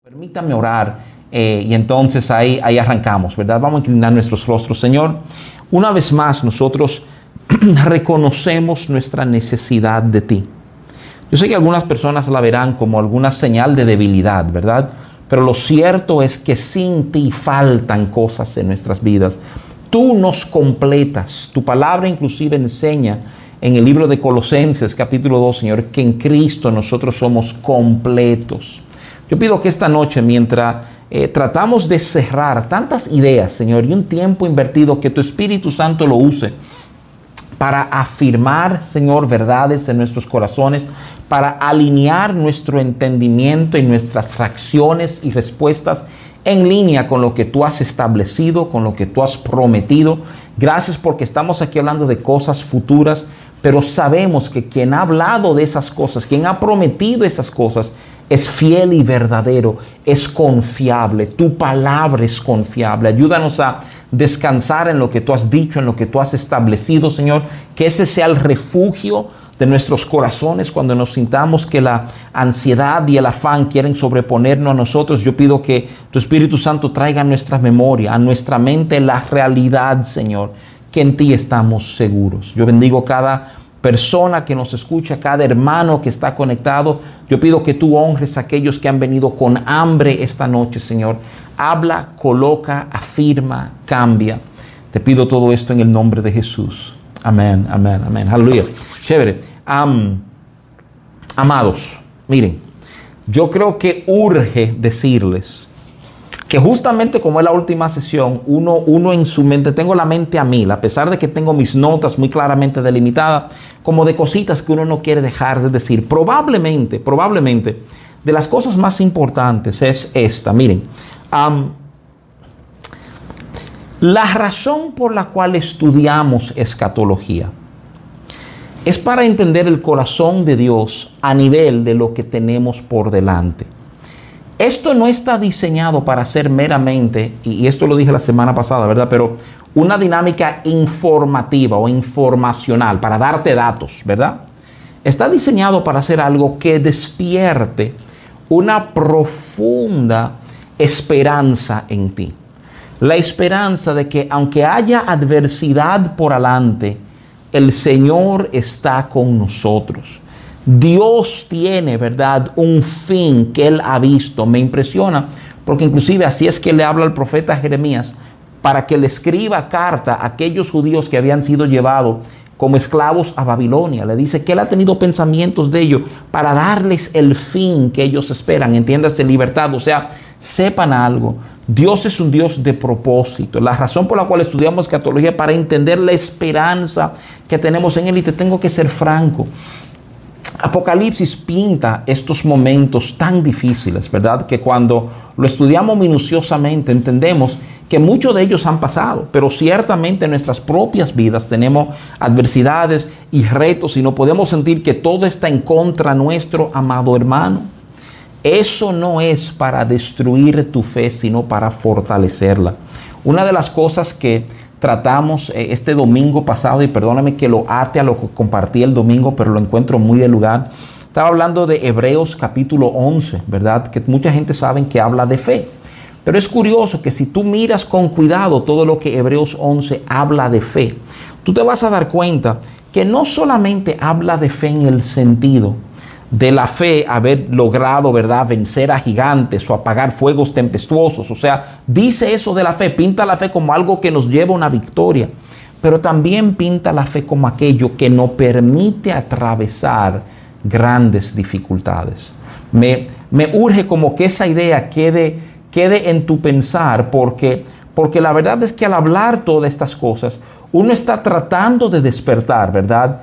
Permítame orar y entonces ahí arrancamos, ¿verdad? Vamos a inclinar nuestros rostros. Señor, una vez más nosotros reconocemos nuestra necesidad de ti. Yo sé que algunas personas la verán como alguna señal de debilidad, ¿verdad? Pero lo cierto es que sin ti faltan cosas en nuestras vidas. Tú nos completas. Tu palabra inclusive enseña en el libro de Colosenses, capítulo 2, Señor, que en Cristo nosotros somos completos. Yo pido que esta noche, mientras tratamos de cerrar tantas ideas, Señor, y un tiempo invertido, que tu Espíritu Santo lo use para afirmar, Señor, verdades en nuestros corazones, para alinear nuestro entendimiento y nuestras reacciones y respuestas en línea con lo que tú has establecido, con lo que tú has prometido. Gracias porque estamos aquí hablando de cosas futuras, pero sabemos que quien ha hablado de esas cosas, quien ha prometido esas cosas, es fiel y verdadero, es confiable. Tu palabra es confiable. Ayúdanos a descansar en lo que tú has dicho, en lo que tú has establecido, Señor. Que ese sea el refugio de nuestros corazones cuando nos sintamos que la ansiedad y el afán quieren sobreponernos a nosotros. Yo pido que tu Espíritu Santo traiga a nuestra memoria, a nuestra mente, la realidad, Señor, que en ti estamos seguros. Yo bendigo cada persona que nos escucha, cada hermano que está conectado. Yo pido que tú honres a aquellos que han venido con hambre esta noche, Señor. Habla, coloca, afirma, cambia. Te pido todo esto en el nombre de Jesús. Amén, amén, amén. Aleluya. Chévere. Amados, miren, yo creo que urge decirles que justamente como es la última sesión, uno en su mente, tengo la mente a mil, a pesar de que tengo mis notas muy claramente delimitadas, como de cositas que uno no quiere dejar de decir. Probablemente, de las cosas más importantes es esta. Miren, la razón por la cual estudiamos escatología es para entender el corazón de Dios a nivel de lo que tenemos por delante. Esto no está diseñado para ser meramente, y esto lo dije la semana pasada, ¿verdad? Pero una dinámica informativa o informacional, para darte datos, ¿verdad? Está diseñado para hacer algo que despierte una profunda esperanza en ti. La esperanza de que aunque haya adversidad por delante, el Señor está con nosotros. Dios tiene, ¿verdad?, un fin que Él ha visto. Me impresiona porque inclusive así es que le habla al profeta Jeremías para que le escriba carta a aquellos judíos que habían sido llevados como esclavos a Babilonia. Le dice que Él ha tenido pensamientos de ellos para darles el fin que ellos esperan. Entiéndase, libertad. O sea, sepan algo. Dios es un Dios de propósito. La razón por la cual estudiamos escatología es para entender la esperanza que tenemos en Él. Y te tengo que ser franco. Apocalipsis pinta estos momentos tan difíciles, ¿verdad? Que cuando lo estudiamos minuciosamente entendemos que muchos de ellos han pasado, pero ciertamente en nuestras propias vidas tenemos adversidades y retos y no podemos sentir que todo está en contra nuestro, amado hermano. Eso no es para destruir tu fe, sino para fortalecerla. Una de las cosas que tratamos este domingo pasado, y perdóname que lo ate a lo que compartí el domingo, pero lo encuentro muy de lugar. Estaba hablando de Hebreos capítulo 11, ¿verdad? Que mucha gente sabe que habla de fe. Pero es curioso que si tú miras con cuidado todo lo que Hebreos 11 habla de fe, tú te vas a dar cuenta que no solamente habla de fe en el sentido de la fe haber logrado, ¿verdad?, vencer a gigantes o apagar fuegos tempestuosos. O sea, dice eso de la fe, pinta la fe como algo que nos lleva a una victoria, pero también pinta la fe como aquello que nos permite atravesar grandes dificultades. Me urge como que esa idea quede en tu pensar, porque la verdad es que al hablar todas estas cosas, uno está tratando de despertar, ¿verdad?,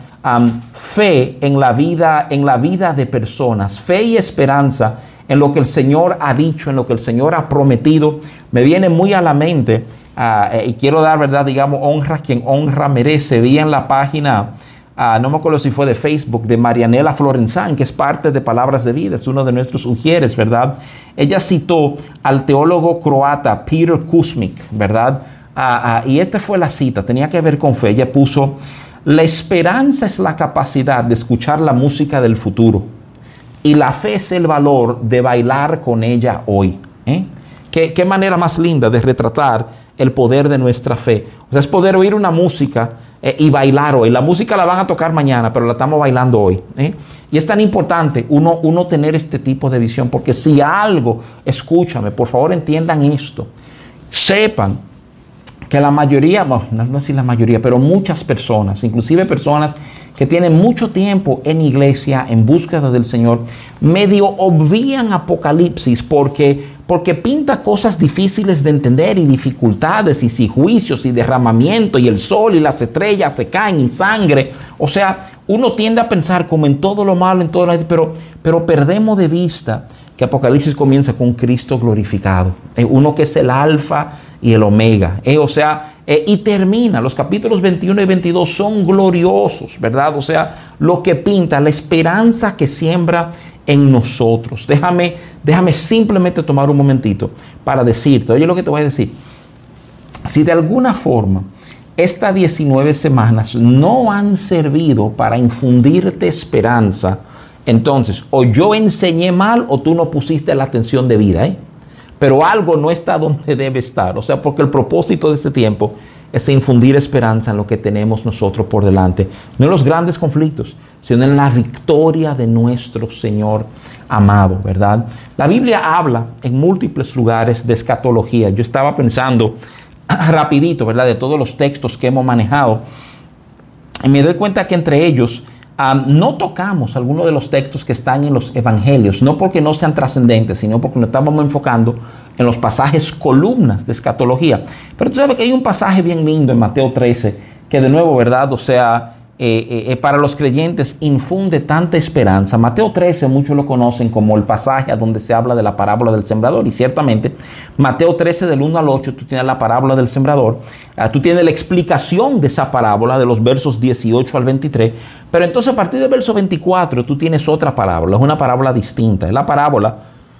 fe en la vida de personas, fe y esperanza en lo que el Señor ha dicho, en lo que el Señor ha prometido. Me viene muy a la mente, y quiero dar, ¿verdad?, digamos, honra a quien honra merece. Vi en la página, no me acuerdo si fue de Facebook, de Marianela Florenzán, que es parte de Palabras de Vida, es uno de nuestros ujieres, ¿verdad? Ella citó al teólogo croata Peter Kuzmic, ¿verdad? Y esta fue la cita, tenía que ver con fe. Ella puso: la esperanza es la capacidad de escuchar la música del futuro y la fe es el valor de bailar con ella hoy. ¿Qué manera más linda de retratar el poder de nuestra fe? O sea, es poder oír una música y bailar hoy. La música la van a tocar mañana, pero la estamos bailando hoy. Y es tan importante uno tener este tipo de visión, porque si algo, escúchame, por favor entiendan esto, sepan que la mayoría, no sé si la mayoría, pero muchas personas, inclusive personas que tienen mucho tiempo en iglesia, en búsqueda del Señor, medio obvían Apocalipsis porque pinta cosas difíciles de entender y dificultades y juicios y derramamiento y el sol y las estrellas se caen y sangre. O sea, uno tiende a pensar como en todo lo malo, en todo lo, pero perdemos de vista que Apocalipsis comienza con Cristo glorificado, uno que es el alfa y el omega, y termina, los capítulos 21 y 22 son gloriosos, ¿verdad? O sea, lo que pinta, la esperanza que siembra en nosotros. Déjame simplemente tomar un momentito para decirte, oye lo que te voy a decir, si de alguna forma estas 19 semanas no han servido para infundirte esperanza, entonces o yo enseñé mal o tú no pusiste la atención debida, pero algo no está donde debe estar. O sea, porque el propósito de este tiempo es infundir esperanza en lo que tenemos nosotros por delante. No en los grandes conflictos, sino en la victoria de nuestro Señor amado, ¿verdad? La Biblia habla en múltiples lugares de escatología. Yo estaba pensando rapidito, ¿verdad? De todos los textos que hemos manejado. Y me doy cuenta que entre ellos no tocamos algunos de los textos que están en los evangelios, no porque no sean trascendentes, sino porque nos estábamos enfocando en los pasajes columnas de escatología. Pero tú sabes que hay un pasaje bien lindo en Mateo 13, que de nuevo, ¿verdad? O sea, para los creyentes infunde tanta esperanza. Mateo 13 muchos lo conocen como el pasaje a donde se habla de la parábola del sembrador, y ciertamente Mateo 13 del 1 al 8 tú tienes la parábola del sembrador, tú tienes la explicación de esa parábola de los versos 18 al 23, pero entonces a partir del verso 24 tú tienes otra parábola, es una parábola distinta, es la parábola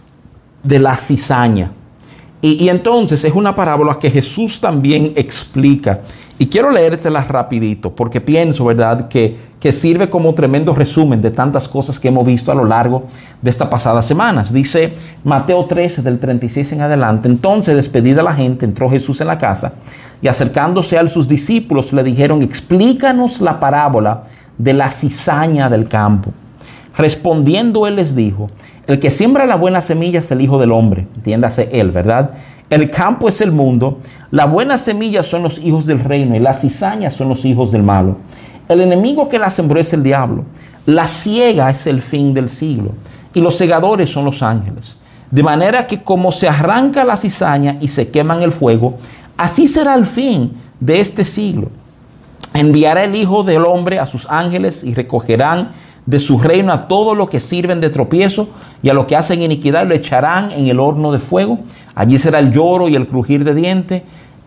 de la cizaña. Y entonces es una parábola que Jesús también explica. Y quiero leértela rapidito porque pienso, ¿verdad?, que sirve como tremendo resumen de tantas cosas que hemos visto a lo largo de estas pasadas semanas. Dice Mateo 13 del 36 en adelante: entonces, despedida la gente, entró Jesús en la casa y acercándose a sus discípulos le dijeron: explícanos la parábola de la cizaña del campo. Respondiendo él les dijo: el que siembra la buena semilla es el Hijo del Hombre, entiéndase él, ¿verdad? El campo es el mundo, la buena semilla son los hijos del reino y las cizañas son los hijos del malo. El enemigo que la sembró es el diablo, la siega es el fin del siglo y los segadores son los ángeles. De manera que como se arranca la cizaña y se quema en el fuego, así será el fin de este siglo. Enviará el Hijo del Hombre a sus ángeles y recogerán de su reino a todos los que sirven de tropiezo y a los que hacen iniquidad y lo echarán en el horno de fuego. Allí será el lloro y el crujir de dientes.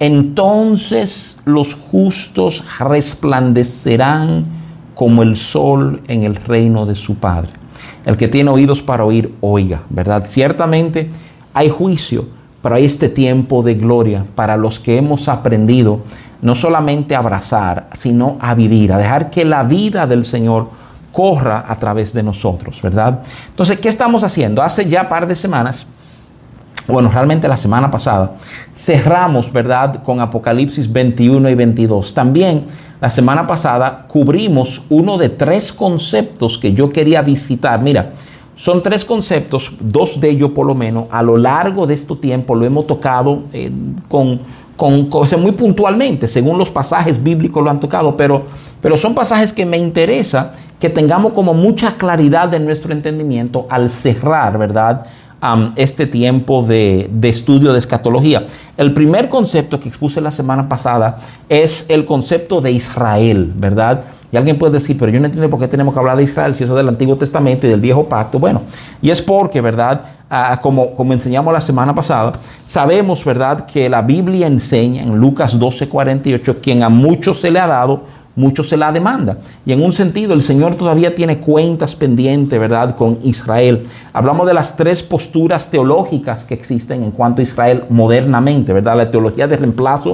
Entonces los justos resplandecerán como el sol en el reino de su Padre. El que tiene oídos para oír, oiga, ¿verdad? Ciertamente hay juicio, pero hay este tiempo de gloria para los que hemos aprendido no solamente a abrazar, sino a vivir, a dejar que la vida del Señor corra a través de nosotros, ¿verdad? Entonces, ¿qué estamos haciendo? Hace ya un par de semanas, bueno, realmente la semana pasada, cerramos, ¿verdad?, con Apocalipsis 21 y 22. También la semana pasada cubrimos uno de 3 conceptos que yo quería visitar. Mira, son 3 conceptos, 2 de ellos por lo menos, a lo largo de este tiempo lo hemos tocado con cosas muy puntualmente, según los pasajes bíblicos lo han tocado, pero son pasajes que me interesa que tengamos como mucha claridad en nuestro entendimiento al cerrar, ¿verdad?, este tiempo de estudio de escatología. El primer concepto que expuse la semana pasada es el concepto de Israel, ¿verdad? Y alguien puede decir, pero yo no entiendo por qué tenemos que hablar de Israel si eso es del Antiguo Testamento y del Viejo Pacto. Bueno, y es porque, ¿verdad?, como enseñamos la semana pasada, sabemos, ¿verdad?, que la Biblia enseña en Lucas 12:48, quien a muchos se le ha dado, mucho se la demanda. Y en un sentido, el Señor todavía tiene cuentas pendientes, ¿verdad?, con Israel. Hablamos de las 3 posturas teológicas que existen en cuanto a Israel modernamente, ¿verdad? La teología de reemplazo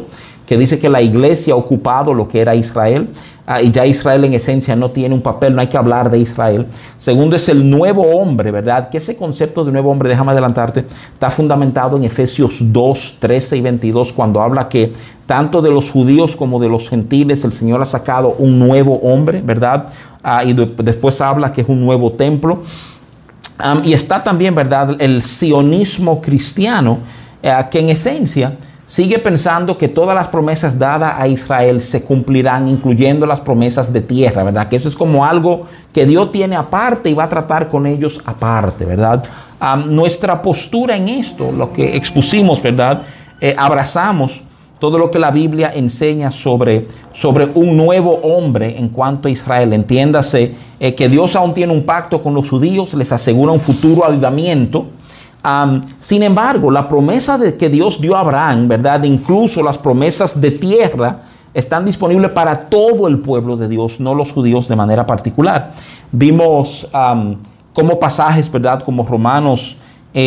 que dice que la iglesia ha ocupado lo que era Israel, y ya Israel en esencia no tiene un papel, no hay que hablar de Israel. Segundo es el nuevo hombre, ¿verdad? Que ese concepto de nuevo hombre, déjame adelantarte, está fundamentado en Efesios 2, 13 y 22, cuando habla que tanto de los judíos como de los gentiles el Señor ha sacado un nuevo hombre, ¿verdad? Y después habla que es un nuevo templo. Y está también, ¿verdad?, el sionismo cristiano, que en esencia sigue pensando que todas las promesas dadas a Israel se cumplirán, incluyendo las promesas de tierra, ¿verdad? Que eso es como algo que Dios tiene aparte y va a tratar con ellos aparte, ¿verdad? Nuestra postura en esto, lo que expusimos, ¿verdad? Abrazamos todo lo que la Biblia enseña sobre un nuevo hombre en cuanto a Israel. Entiéndase que Dios aún tiene un pacto con los judíos, les asegura un futuro avivamiento. Sin embargo, la promesa de que Dios dio a Abraham, ¿verdad? Incluso las promesas de tierra están disponibles para todo el pueblo de Dios, no los judíos de manera particular. Vimos como pasajes, ¿verdad? Como Romanos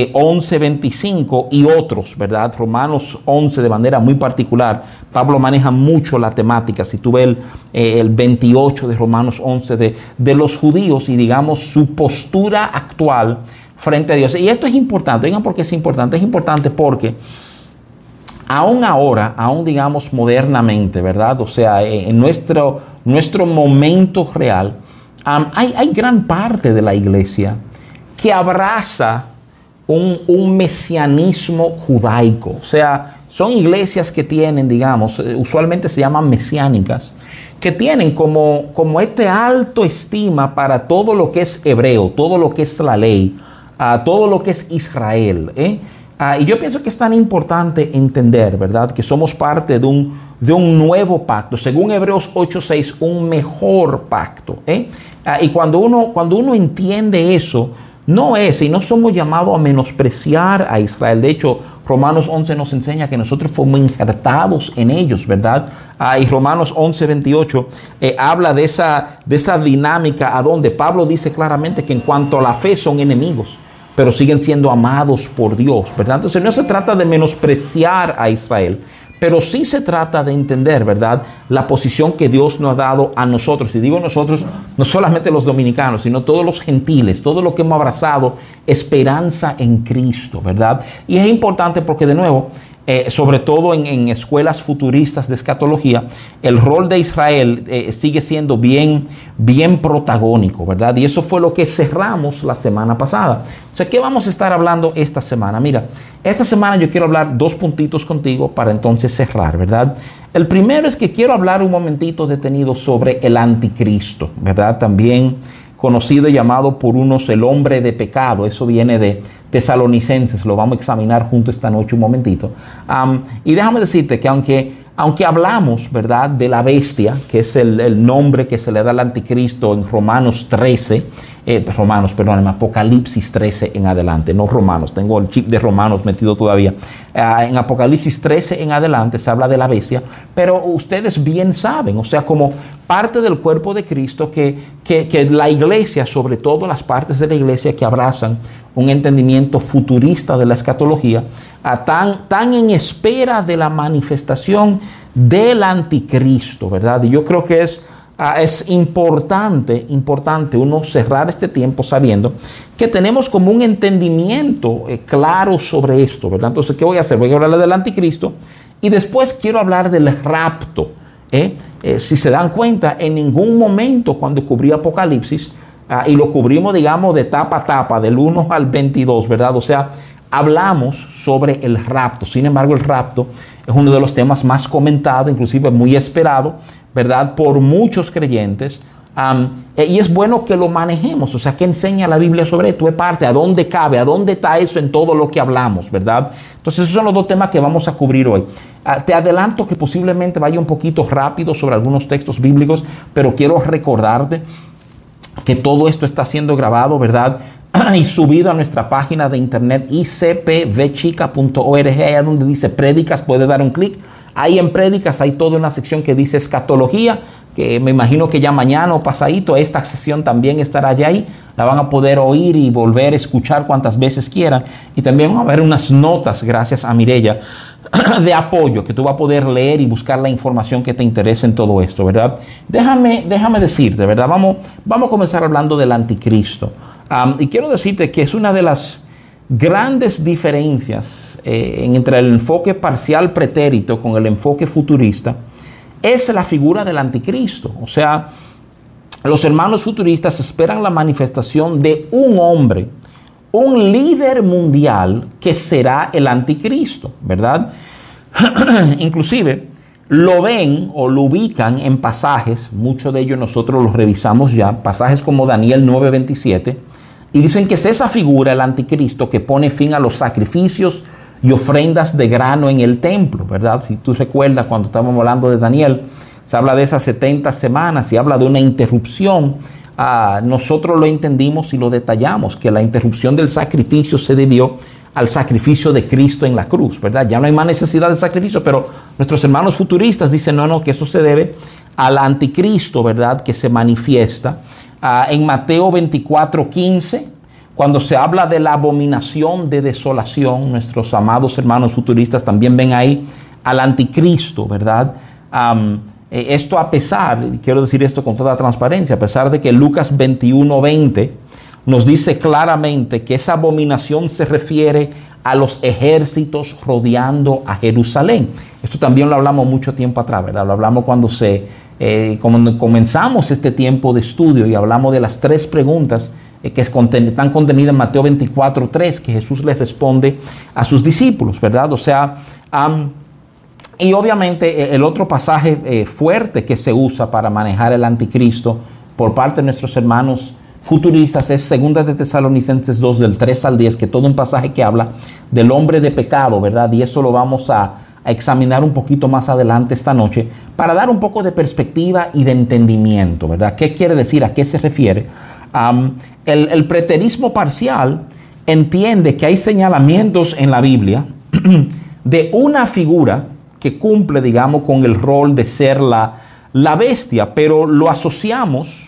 11:25 y otros, ¿verdad? Romanos 11 de manera muy particular. Pablo maneja mucho la temática. Si tú ves el 28 de Romanos 11 de los judíos y digamos su postura actual frente a Dios. Y esto es importante. Oigan, ¿por qué es importante? Es importante porque aún ahora, aún digamos modernamente, ¿verdad? O sea, en nuestro momento real, hay gran parte de la iglesia que abraza un mesianismo judaico. O sea, son iglesias que tienen, digamos, usualmente se llaman mesiánicas, que tienen como este alto estima para todo lo que es hebreo, todo lo que es la ley, todo lo que es Israel. Y yo pienso que es tan importante entender, ¿verdad?, que somos parte de un nuevo pacto, según Hebreos 8:6, un mejor pacto. Y cuando uno entiende eso, no somos llamados a menospreciar a Israel. De hecho, Romanos 11 nos enseña que nosotros fuimos injertados en ellos, ¿verdad? Y Romanos 11:28 habla de esa dinámica a donde Pablo dice claramente que en cuanto a la fe son enemigos, pero siguen siendo amados por Dios, ¿verdad? Entonces no se trata de menospreciar a Israel, pero sí se trata de entender, ¿verdad?, la posición que Dios nos ha dado a nosotros. Y digo nosotros, no solamente los dominicanos, sino todos los gentiles, todos los que hemos abrazado esperanza en Cristo, ¿verdad? Y es importante porque, de nuevo, sobre todo en escuelas futuristas de escatología, el rol de Israel sigue siendo bien protagónico, ¿verdad? Y eso fue lo que cerramos la semana pasada. O sea, ¿qué vamos a estar hablando esta semana? Mira, esta semana yo quiero hablar 2 puntitos contigo para entonces cerrar, ¿verdad? El primero es que quiero hablar un momentito detenido sobre el anticristo, ¿verdad? También conocido y llamado por unos el hombre de pecado. Eso viene de Tesalonicenses, lo vamos a examinar junto esta noche un momentito. Y déjame decirte que aunque hablamos, ¿verdad?, de la bestia, que es el nombre que se le da al anticristo en Apocalipsis 13 en adelante, no Romanos, tengo el chip de Romanos metido todavía. En Apocalipsis 13 en adelante se habla de la bestia, pero ustedes bien saben, o sea, como parte del cuerpo de Cristo, que la iglesia, sobre todo las partes de la iglesia que abrazan un entendimiento futurista de la escatología, tan en espera de la manifestación del anticristo, ¿verdad? Y yo creo que es importante uno cerrar este tiempo sabiendo que tenemos como un entendimiento claro sobre esto, ¿verdad? Entonces, ¿qué voy a hacer? Voy a hablar del anticristo y después quiero hablar del rapto. Si se dan cuenta, en ningún momento cuando cubrí Apocalipsis, y lo cubrimos, digamos, de tapa a tapa, del 1 al 22, ¿verdad? O sea, hablamos sobre el rapto. Sin embargo, el rapto es uno de los temas más comentados, inclusive muy esperado, ¿verdad?, por muchos creyentes. Y es bueno que lo manejemos. O sea, ¿qué enseña la Biblia sobre esto? ¿Qué parte? ¿A dónde cabe? ¿A dónde está eso en todo lo que hablamos? ¿Verdad? Entonces, esos son los 2 temas que vamos a cubrir hoy. Te adelanto que posiblemente vaya un poquito rápido sobre algunos textos bíblicos, pero quiero recordarte que todo esto está siendo grabado, ¿verdad?, y subido a nuestra página de internet icpvchica.org, allá donde dice prédicas, puede dar un clic. Ahí en Prédicas hay toda una sección que dice escatología, que me imagino que ya mañana o pasadito esta sesión también estará ya ahí. La van a poder oír y volver a escuchar cuantas veces quieran. Y también van a haber unas notas, gracias a Mireya, de apoyo, que tú vas a poder leer y buscar la información que te interese en todo esto, ¿verdad? Déjame decirte, ¿verdad? Vamos a comenzar hablando del anticristo. Y quiero decirte que es una de las grandes diferencias entre el enfoque parcial pretérito con el enfoque futurista, es la figura del anticristo. O sea, los hermanos futuristas esperan la manifestación de un hombre, un líder mundial que será el anticristo, ¿verdad? Inclusive lo ven o lo ubican en pasajes, muchos de ellos nosotros los revisamos ya, pasajes como Daniel 9:27, y dicen que es esa figura, el anticristo, que pone fin a los sacrificios y ofrendas de grano en el templo, ¿verdad? Si tú recuerdas cuando estábamos hablando de Daniel, se habla de esas 70 semanas y habla de una interrupción. Nosotros lo entendimos y lo detallamos, que la interrupción del sacrificio se debió al sacrificio de Cristo en la cruz, ¿verdad? Ya no hay más necesidad de sacrificio, pero nuestros hermanos futuristas dicen no, que eso se debe al anticristo, ¿verdad? Que se manifiesta en Mateo 24:15. Cuando se habla de la abominación de desolación, nuestros amados hermanos futuristas también ven ahí al anticristo, ¿verdad? Esto a pesar, y quiero decir esto con toda transparencia, a pesar de que Lucas 21:20 nos dice claramente que esa abominación se refiere a los ejércitos rodeando a Jerusalén. Esto también lo hablamos mucho tiempo atrás, ¿verdad? Lo hablamos cuando comenzamos este tiempo de estudio y hablamos de las 3 preguntas que están contenidas en Mateo 24:3, que Jesús les responde a sus discípulos, ¿verdad? O sea, y obviamente el otro pasaje fuerte que se usa para manejar el anticristo por parte de nuestros hermanos futuristas es 2 de Tesalonicenses 2, del 3 al 10, que todo un pasaje que habla del hombre de pecado, ¿verdad? Y eso lo vamos a examinar un poquito más adelante esta noche para dar un poco de perspectiva y de entendimiento, ¿verdad? ¿Qué quiere decir? ¿A qué se refiere? El preterismo parcial entiende que hay señalamientos en la Biblia de una figura que cumple, digamos, con el rol de ser la bestia, pero lo asociamos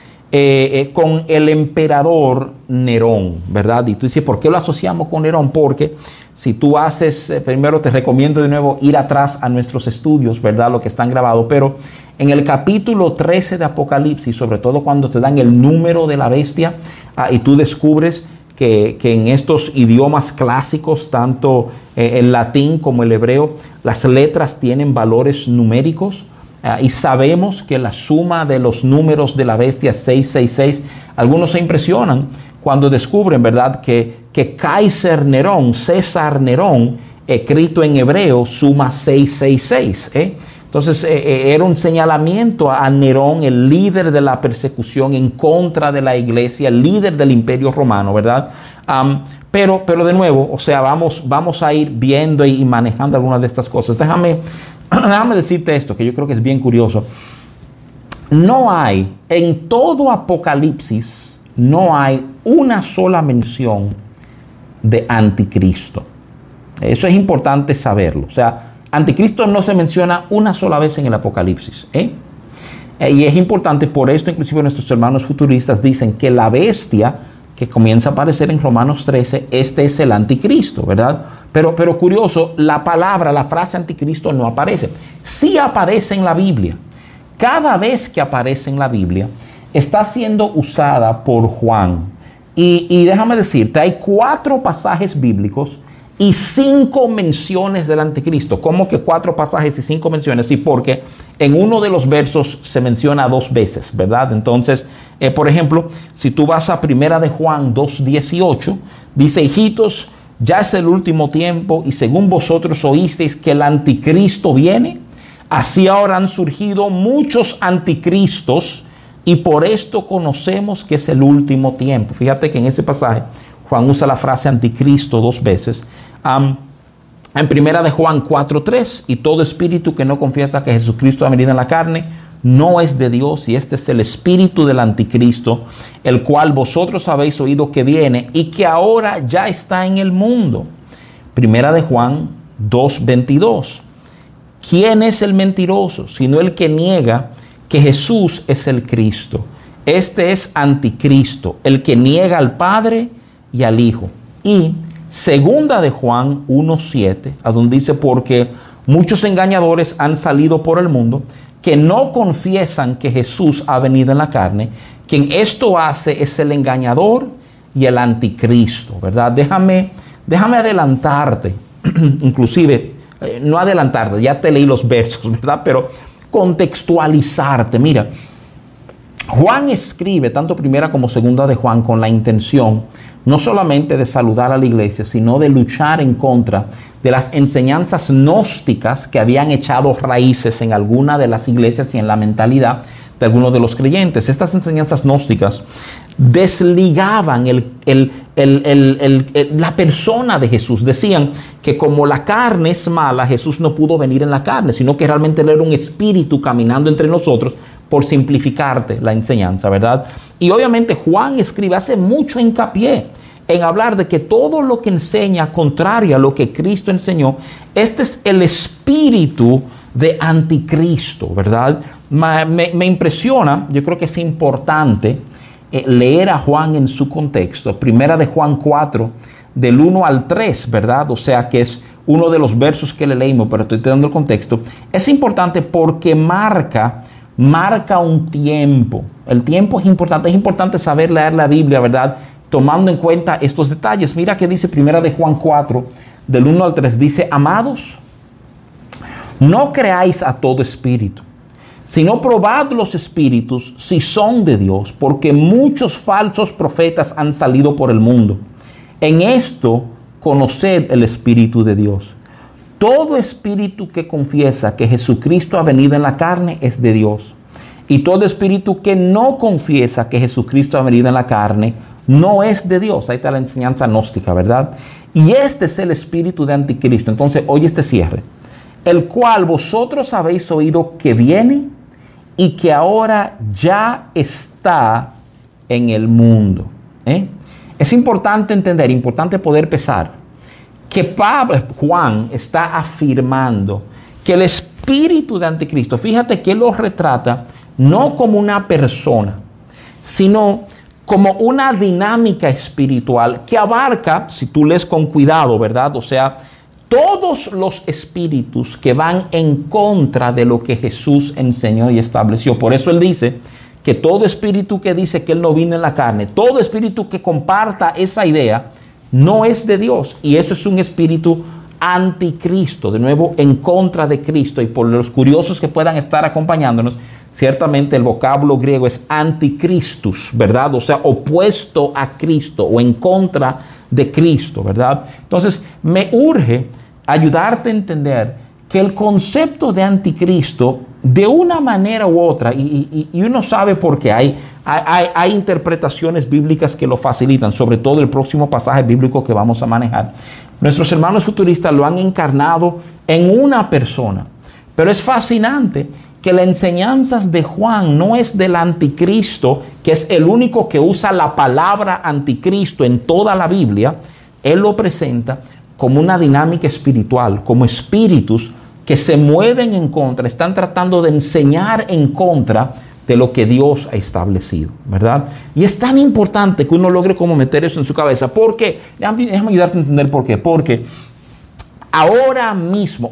con el emperador Nerón, ¿verdad? Y tú dices, ¿por qué lo asociamos con Nerón? Porque si tú haces, primero te recomiendo de nuevo ir atrás a nuestros estudios, ¿verdad? Lo que están grabados, pero en el capítulo 13 de Apocalipsis, sobre todo cuando te dan el número de la bestia, y tú descubres que en estos idiomas clásicos, tanto el latín como el hebreo, las letras tienen valores numéricos, y sabemos que la suma de los números de la bestia es 666. Algunos se impresionan cuando descubren, ¿verdad?, que Kaiser Nerón, César Nerón, escrito en hebreo, suma 666. Entonces era un señalamiento a Nerón, el líder de la persecución en contra de la iglesia, el líder del imperio romano, ¿verdad? Pero de nuevo, o sea, vamos a ir viendo y manejando algunas de estas cosas. Déjame decirte esto, que yo creo que es bien curioso. No hay, en todo Apocalipsis, no hay una sola mención de anticristo. Eso es importante saberlo. O sea, anticristo no se menciona una sola vez en el Apocalipsis. Y es importante, por esto inclusive nuestros hermanos futuristas dicen que la bestia que comienza a aparecer en Romanos 13, este es el anticristo, ¿verdad? Pero curioso, la frase anticristo no aparece. Sí aparece en la Biblia. Cada vez que aparece en la Biblia, está siendo usada por Juan. Y déjame decirte, hay 4 pasajes bíblicos y 5 menciones del anticristo. ¿Cómo que 4 pasajes y 5 menciones? Sí, porque en uno de los versos se menciona 2 veces, ¿verdad? Entonces, por ejemplo, si tú vas a 1 de Juan 2:18, dice, hijitos, ya es el último tiempo y según vosotros oísteis que el anticristo viene, así ahora han surgido muchos anticristos y por esto conocemos que es el último tiempo. Fíjate que en ese pasaje Juan usa la frase anticristo 2 veces. En 1 de Juan 4:3, y todo espíritu que no confiesa que Jesucristo ha venido en la carne no es de Dios, y este es el espíritu del anticristo, el cual vosotros habéis oído que viene y que ahora ya está en el mundo. 1 de Juan 2:22. ¿Quién es el mentiroso? Sino el que niega que Jesús es el Cristo. Este es anticristo, el que niega al Padre y al Hijo. Y segunda de Juan 1:7, a donde dice, porque muchos engañadores han salido por el mundo que no confiesan que Jesús ha venido en la carne. Quien esto hace es el engañador y el anticristo, ¿verdad? Déjame adelantarte, inclusive, no adelantarte, ya te leí los versos, ¿verdad? Pero contextualizarte. Mira, Juan escribe tanto primera como segunda de Juan con la intención no solamente de saludar a la iglesia, sino de luchar en contra de las enseñanzas gnósticas que habían echado raíces en alguna de las iglesias y en la mentalidad de algunos de los creyentes. Estas enseñanzas gnósticas desligaban la persona de Jesús. Decían que como la carne es mala, Jesús no pudo venir en la carne, sino que realmente él era un espíritu caminando entre nosotros, por simplificarte la enseñanza, ¿verdad? Y obviamente Juan escribe, hace mucho hincapié en hablar de que todo lo que enseña contrario a lo que Cristo enseñó, este es el espíritu de anticristo, ¿verdad? Me impresiona, yo creo que es importante leer a Juan en su contexto. Primera de Juan 4, del 1 al 3, ¿verdad? O sea que es uno de los versos que le leímos, pero estoy dando el contexto. Es importante porque marca un tiempo. El tiempo es importante saber leer la Biblia, ¿verdad? Tomando en cuenta estos detalles. Mira que dice primera de Juan 4, del 1 al 3, dice, amados, no creáis a todo espíritu, sino probad los espíritus si son de Dios, porque muchos falsos profetas han salido por el mundo. En esto conoced el Espíritu de Dios. Todo espíritu que confiesa que Jesucristo ha venido en la carne es de Dios. Y todo espíritu que no confiesa que Jesucristo ha venido en la carne no es de Dios. Ahí está la enseñanza gnóstica, ¿verdad? Y este es el espíritu de anticristo. Entonces, oye este cierre. El cual vosotros habéis oído que viene y que ahora ya está en el mundo. Es importante entender, importante poder pesar que Juan está afirmando que el espíritu de anticristo, fíjate que él lo retrata no como una persona, sino como una dinámica espiritual que abarca, si tú lees con cuidado, ¿verdad? O sea, todos los espíritus que van en contra de lo que Jesús enseñó y estableció. Por eso él dice que todo espíritu que dice que él no vino en la carne, todo espíritu que comparta esa idea, no es de Dios, y eso es un espíritu anticristo, de nuevo en contra de Cristo. Y por los curiosos que puedan estar acompañándonos, ciertamente el vocablo griego es anticristus, ¿verdad? O sea, opuesto a Cristo o en contra de Cristo, ¿verdad? Entonces, me urge ayudarte a entender que el concepto de anticristo, de una manera u otra, y uno sabe por qué hay interpretaciones bíblicas que lo facilitan, sobre todo el próximo pasaje bíblico que vamos a manejar. Nuestros hermanos futuristas lo han encarnado en una persona, pero es fascinante que las enseñanzas de Juan no es del anticristo, que es el único que usa la palabra anticristo en toda la Biblia. Él lo presenta como una dinámica espiritual, como espíritus que se mueven en contra, están tratando de enseñar en contra de lo que Dios ha establecido, ¿verdad? Y es tan importante que uno logre como meter eso en su cabeza. ¿Por qué? Déjame ayudarte a entender por qué. Porque ahora mismo,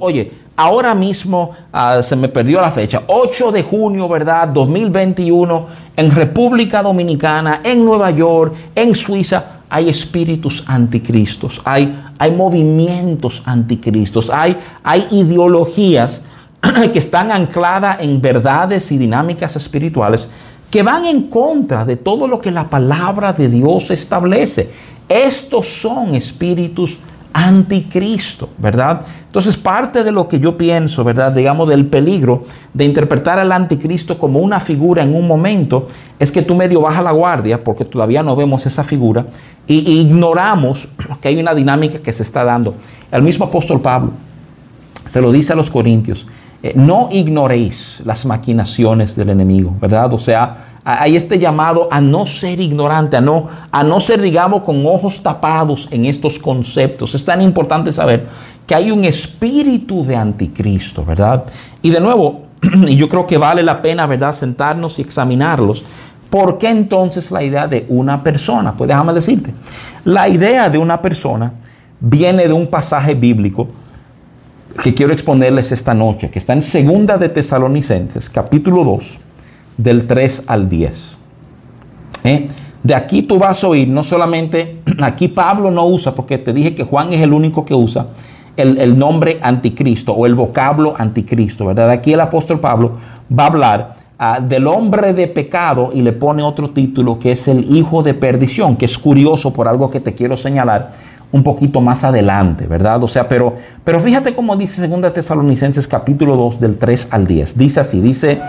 se me perdió la fecha, 8 de junio, ¿verdad? 2021, en República Dominicana, en Nueva York, en Suiza, hay espíritus anticristos, hay movimientos anticristos, hay ideologías que están ancladas en verdades y dinámicas espirituales que van en contra de todo lo que la palabra de Dios establece. Estos son espíritus anticristo, ¿verdad? Entonces, parte de lo que yo pienso, ¿verdad?, digamos, del peligro de interpretar al anticristo como una figura en un momento, es que tú medio bajas la guardia porque todavía no vemos esa figura y ignoramos que hay una dinámica que se está dando. El mismo apóstol Pablo se lo dice a los corintios: no ignoréis las maquinaciones del enemigo, ¿verdad? O sea, hay este llamado a no ser ignorante, a no ser, digamos, con ojos tapados en estos conceptos. Es tan importante saber que hay un espíritu de anticristo, ¿verdad? Y de nuevo, y yo creo que vale la pena, ¿verdad?, sentarnos y examinarlos. ¿Por qué entonces la idea de una persona? Pues déjame decirte, la idea de una persona viene de un pasaje bíblico que quiero exponerles esta noche, que está en 2 de Tesalonicenses, capítulo 2, del 3 al 10. De aquí tú vas a oír, no solamente, aquí Pablo no usa, porque te dije que Juan es el único que usa el nombre anticristo o el vocablo anticristo, ¿verdad? Aquí el apóstol Pablo va a hablar del hombre de pecado y le pone otro título que es el hijo de perdición, que es curioso por algo que te quiero señalar un poquito más adelante, ¿verdad? O sea, pero fíjate cómo dice 2 Tesalonicenses capítulo 2 del 3 al 10. Dice así, dice: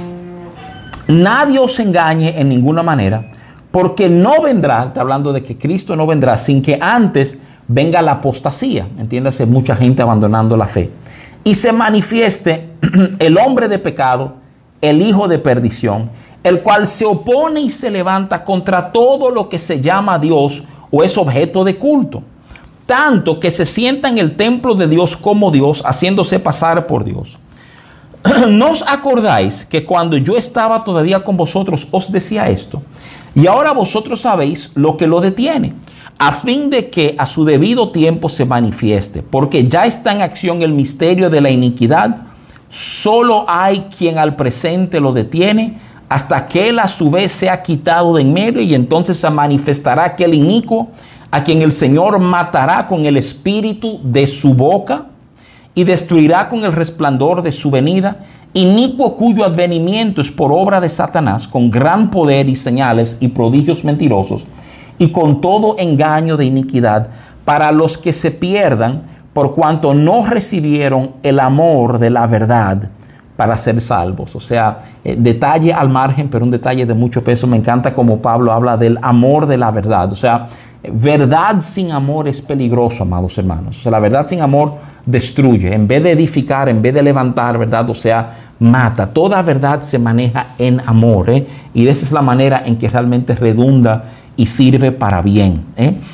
nadie os engañe en ninguna manera, porque no vendrá, está hablando de que Cristo no vendrá sin que antes venga la apostasía, entiéndase, mucha gente abandonando la fe, y se manifieste el hombre de pecado, el hijo de perdición, el cual se opone y se levanta contra todo lo que se llama Dios o es objeto de culto, tanto que se sienta en el templo de Dios como Dios, haciéndose pasar por Dios. ¿No os acordáis que cuando yo estaba todavía con vosotros os decía esto? Y ahora vosotros sabéis lo que lo detiene, a fin de que a su debido tiempo se manifieste, porque ya está en acción el misterio de la iniquidad. Solo hay quien al presente lo detiene, hasta que él a su vez sea quitado de en medio, y entonces se manifestará aquel inicuo, a quien el Señor matará con el espíritu de su boca y destruirá con el resplandor de su venida, inicuo cuyo advenimiento es por obra de Satanás, con gran poder y señales y prodigios mentirosos, y con todo engaño de iniquidad, para los que se pierdan, por cuanto no recibieron el amor de la verdad para ser salvos. O sea, detalle al margen, pero un detalle de mucho peso. Me encanta como Pablo habla del amor de la verdad. O sea, verdad sin amor es peligroso, amados hermanos. O sea, la verdad sin amor destruye. En vez de edificar, en vez de levantar, ¿verdad? O sea, mata. Toda verdad se maneja en amor, y esa es la manera en que realmente redunda y sirve para bien.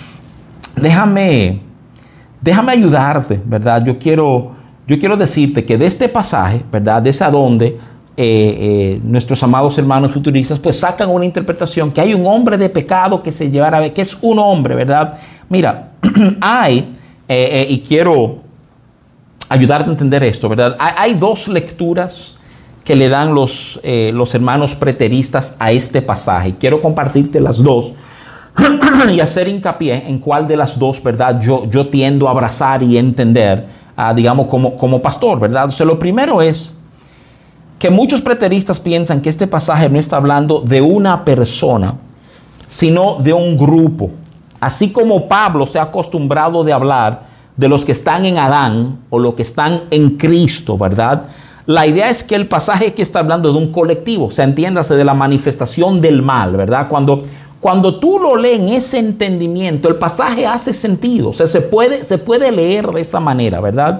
Déjame ayudarte, ¿verdad? Yo quiero decirte que de este pasaje, ¿verdad?, es a donde nuestros amados hermanos futuristas pues sacan una interpretación que hay un hombre de pecado que se llevará a ver, que es un hombre, ¿verdad? Mira, y quiero ayudarte a entender esto, ¿verdad? Hay dos lecturas que le dan los hermanos preteristas a este pasaje. Quiero compartirte las dos y hacer hincapié en cuál de las dos, ¿verdad?, yo tiendo a abrazar y entender, digamos, como pastor, ¿verdad? O sea, lo primero es que muchos preteristas piensan que este pasaje no está hablando de una persona, sino de un grupo. Así como Pablo se ha acostumbrado de hablar de los que están en Adán o los que están en Cristo, ¿verdad? La idea es que el pasaje que está hablando de un colectivo, o sea, entiéndase, de la manifestación del mal, ¿verdad? Cuando tú lo lees en ese entendimiento, el pasaje hace sentido. O sea, se puede leer de esa manera, ¿verdad?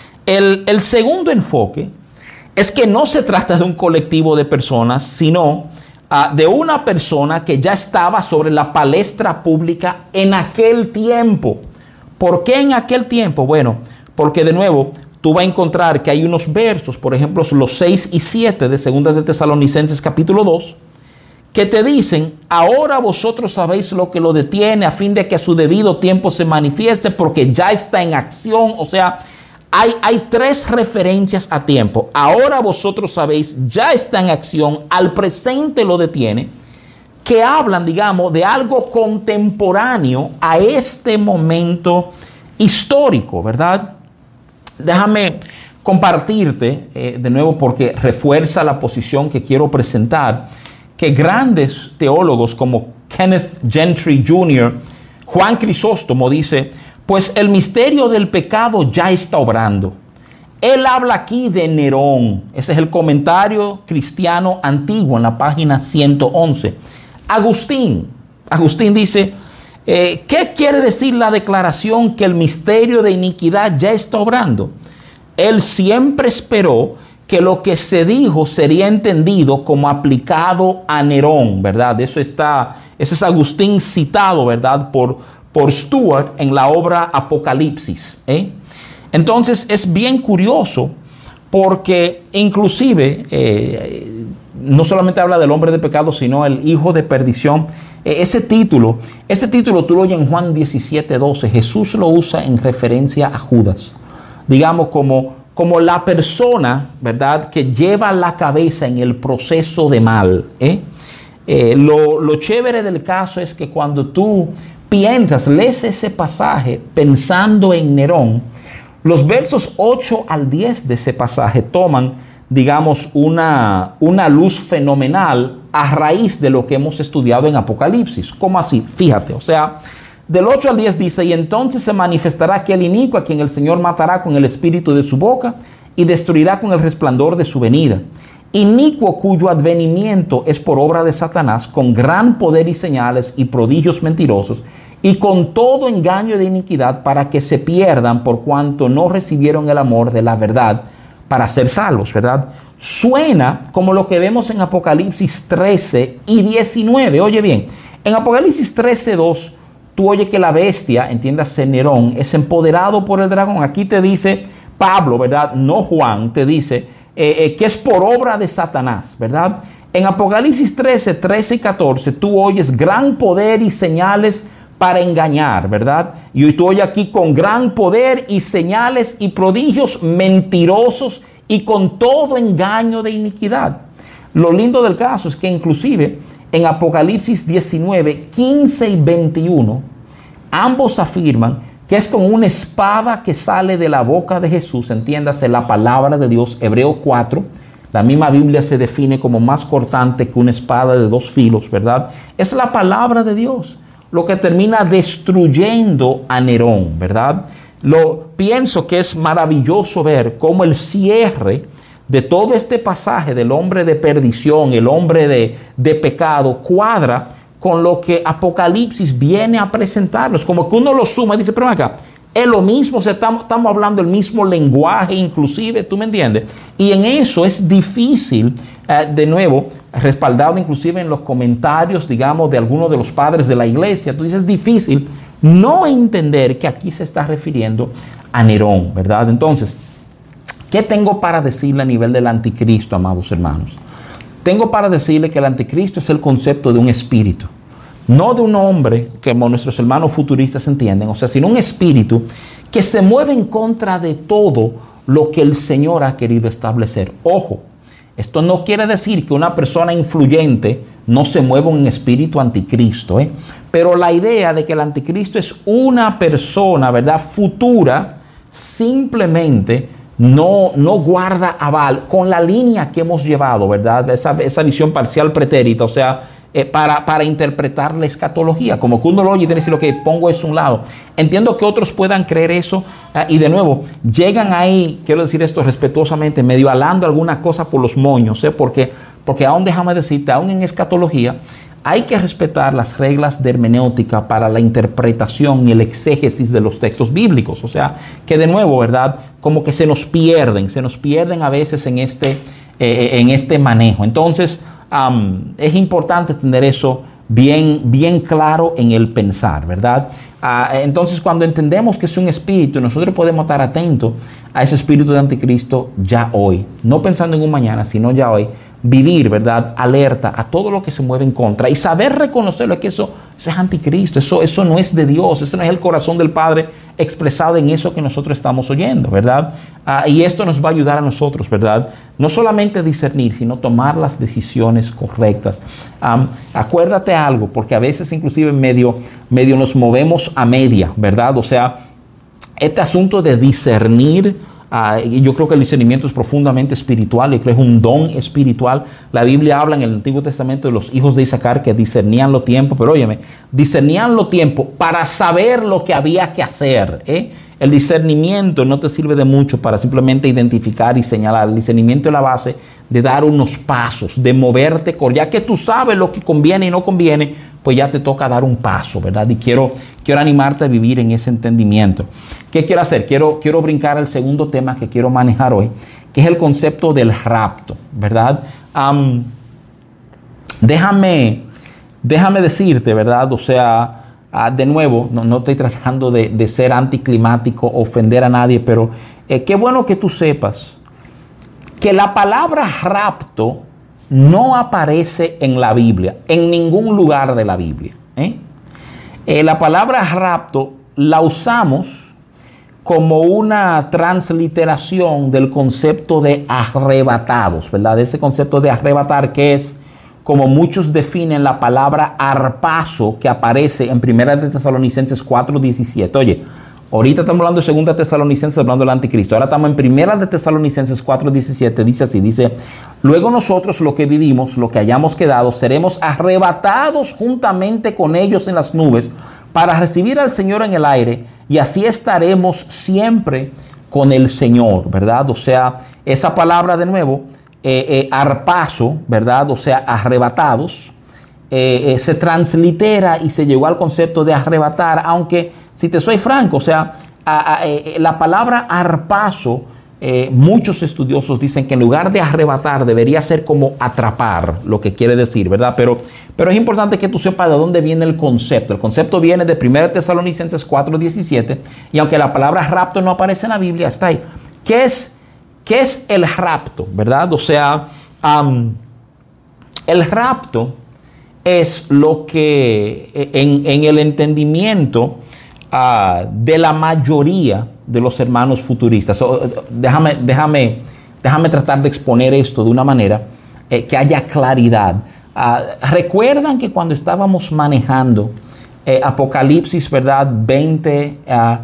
El segundo enfoque es que no se trata de un colectivo de personas, sino de una persona que ya estaba sobre la palestra pública en aquel tiempo. ¿Por qué en aquel tiempo? Bueno, porque de nuevo tú vas a encontrar que hay unos versos, por ejemplo, los 6 y 7 de 2 de Tesalonicenses capítulo 2, que te dicen: ahora vosotros sabéis lo que lo detiene, a fin de que a su debido tiempo se manifieste, porque ya está en acción. O sea, hay tres referencias a tiempo. Ahora vosotros sabéis, ya está en acción, al presente lo detiene, que hablan, digamos, de algo contemporáneo a este momento histórico, ¿verdad? Déjame compartirte de nuevo, porque refuerza la posición que quiero presentar, que grandes teólogos como Kenneth Gentry Jr., Juan Crisóstomo dice: pues el misterio del pecado ya está obrando. Él habla aquí de Nerón. Ese es el comentario cristiano antiguo en la página 111. Agustín dice: ¿qué quiere decir la declaración que el misterio de iniquidad ya está obrando? Él siempre esperó que lo que se dijo sería entendido como aplicado a Nerón, ¿verdad? Eso es Agustín citado, ¿verdad?, por Stuart en la obra Apocalipsis. Entonces es bien curioso porque inclusive no solamente habla del hombre de pecado, sino el hijo de perdición. Ese título tú lo oyes en Juan 17:12. Jesús lo usa en referencia a Judas. Digamos como la persona, ¿verdad?, que lleva la cabeza en el proceso de mal. Lo chévere del caso es que cuando tú lees ese pasaje pensando en Nerón, los versos 8 al 10 de ese pasaje toman, digamos, una luz fenomenal a raíz de lo que hemos estudiado en Apocalipsis. ¿Cómo así? Fíjate, o sea, del 8 al 10 dice: y entonces se manifestará aquel inicuo a quien el Señor matará con el espíritu de su boca y destruirá con el resplandor de su venida. Inicuo cuyo advenimiento es por obra de Satanás, con gran poder y señales y prodigios mentirosos, y con todo engaño de iniquidad, para que se pierdan por cuanto no recibieron el amor de la verdad para ser salvos, ¿verdad? Suena como lo que vemos en Apocalipsis 13 y 19. Oye bien, en Apocalipsis 13:2, tú oyes que la bestia, entiéndase Nerón, es empoderado por el dragón. Aquí te dice Pablo, ¿verdad? No Juan, te dice que es por obra de Satanás, ¿verdad? En Apocalipsis 13 y 14, tú oyes gran poder y señales para engañar, ¿verdad? Y tú oyes aquí con gran poder y señales y prodigios mentirosos y con todo engaño de iniquidad. Lo lindo del caso es que inclusive en Apocalipsis 19, 15 y 21, ambos afirman que es con una espada que sale de la boca de Jesús, entiéndase la palabra de Dios. Hebreo 4, la misma Biblia se define como más cortante que una espada de dos filos, ¿verdad? Es la palabra de Dios lo que termina destruyendo a Nerón, ¿verdad? Pienso que es maravilloso ver cómo el cierre de todo este pasaje del hombre de perdición, el hombre de pecado, cuadra con lo que Apocalipsis viene a presentarnos. Como que uno lo suma y dice, pero acá, es lo mismo, o sea, estamos hablando el mismo lenguaje inclusive, ¿tú me entiendes? Y en eso es difícil, de nuevo, respaldado inclusive en los comentarios, digamos, de algunos de los padres de la iglesia. Tú dices, es difícil no entender que aquí se está refiriendo a Nerón, ¿verdad? Entonces, ¿qué tengo para decirle a nivel del anticristo, amados hermanos? Tengo para decirle que el anticristo es el concepto de un espíritu, no de un hombre, como nuestros hermanos futuristas entienden, o sea, sino un espíritu que se mueve en contra de todo lo que el Señor ha querido establecer. Ojo, esto no quiere decir que una persona influyente no se mueva en espíritu anticristo, pero la idea de que el anticristo es una persona, ¿verdad?, futura, simplemente no guarda aval con la línea que hemos llevado, ¿verdad? Esa visión parcial pretérita, o sea, para interpretar la escatología. Como que uno lo oye y tiene que decir, lo que pongo es un lado. Entiendo que otros puedan creer eso, y de nuevo, llegan ahí, quiero decir esto respetuosamente, medio alando alguna cosa por los moños, porque aún déjame decirte, aún en escatología, hay que respetar las reglas de hermenéutica para la interpretación y el exégesis de los textos bíblicos. O sea, que de nuevo, ¿verdad?, como que se nos pierden a veces en este manejo. Entonces, es importante tener eso bien claro en el pensar, ¿verdad? Entonces, cuando entendemos que es un espíritu, nosotros podemos estar atentos a ese espíritu de anticristo ya hoy, no pensando en un mañana, sino ya hoy. Vivir, ¿verdad?, alerta a todo lo que se mueve en contra y saber reconocerlo, que eso es anticristo, eso no es de Dios, ese no es el corazón del Padre expresado en eso que nosotros estamos oyendo, ¿verdad? Y esto nos va a ayudar a nosotros, ¿verdad? No solamente discernir, sino tomar las decisiones correctas. Acuérdate algo, porque a veces inclusive medio nos movemos a media, ¿verdad? O sea, este asunto de discernir, y yo creo que el discernimiento es profundamente espiritual, yo creo que es un don espiritual. La Biblia habla en el Antiguo Testamento de los hijos de Isaacar que discernían los tiempos, pero óyeme, discernían los tiempos para saber lo que había que hacer, El discernimiento no te sirve de mucho para simplemente identificar y señalar. El discernimiento es la base de dar unos pasos, de moverte, ya que tú sabes lo que conviene y no conviene, pues ya te toca dar un paso, ¿verdad? Y quiero animarte a vivir en ese entendimiento. ¿Qué quiero hacer? Quiero brincar al segundo tema que quiero manejar hoy, que es el concepto del rapto, ¿verdad? Déjame decirte, ¿verdad? O sea, De nuevo, no estoy tratando de ser anticlimático, ofender a nadie, pero qué bueno que tú sepas que la palabra rapto no aparece en la Biblia, en ningún lugar de la Biblia. La palabra rapto la usamos como una transliteración del concepto de arrebatados, ¿verdad? De ese concepto de arrebatar, que es, como muchos definen, la palabra harpazo, que aparece en 1 Tesalonicenses 4:17. Oye, ahorita estamos hablando de 2 Tesalonicenses, hablando del anticristo. Ahora estamos en 1 Tesalonicenses 4:17. Dice así, dice: luego nosotros, lo que vivimos, lo que hayamos quedado, seremos arrebatados juntamente con ellos en las nubes para recibir al Señor en el aire, y así estaremos siempre con el Señor, ¿verdad? O sea, esa palabra, de nuevo, harpazo, ¿verdad? O sea, arrebatados, se translitera y se llegó al concepto de arrebatar, aunque, si te soy franco, o sea, la palabra harpazo, muchos estudiosos dicen que en lugar de arrebatar debería ser como atrapar, lo que quiere decir, ¿verdad? Pero es importante que tú sepas de dónde viene el concepto. El concepto viene de 1 Tesalonicenses 4:17, y aunque la palabra rapto no aparece en la Biblia, está ahí. ¿Qué es el rapto, verdad? O sea, el rapto es lo que en el entendimiento de la mayoría de los hermanos futuristas. Déjame tratar de exponer esto de una manera que haya claridad. Recuerdan que cuando estábamos manejando Apocalipsis, ¿verdad? 20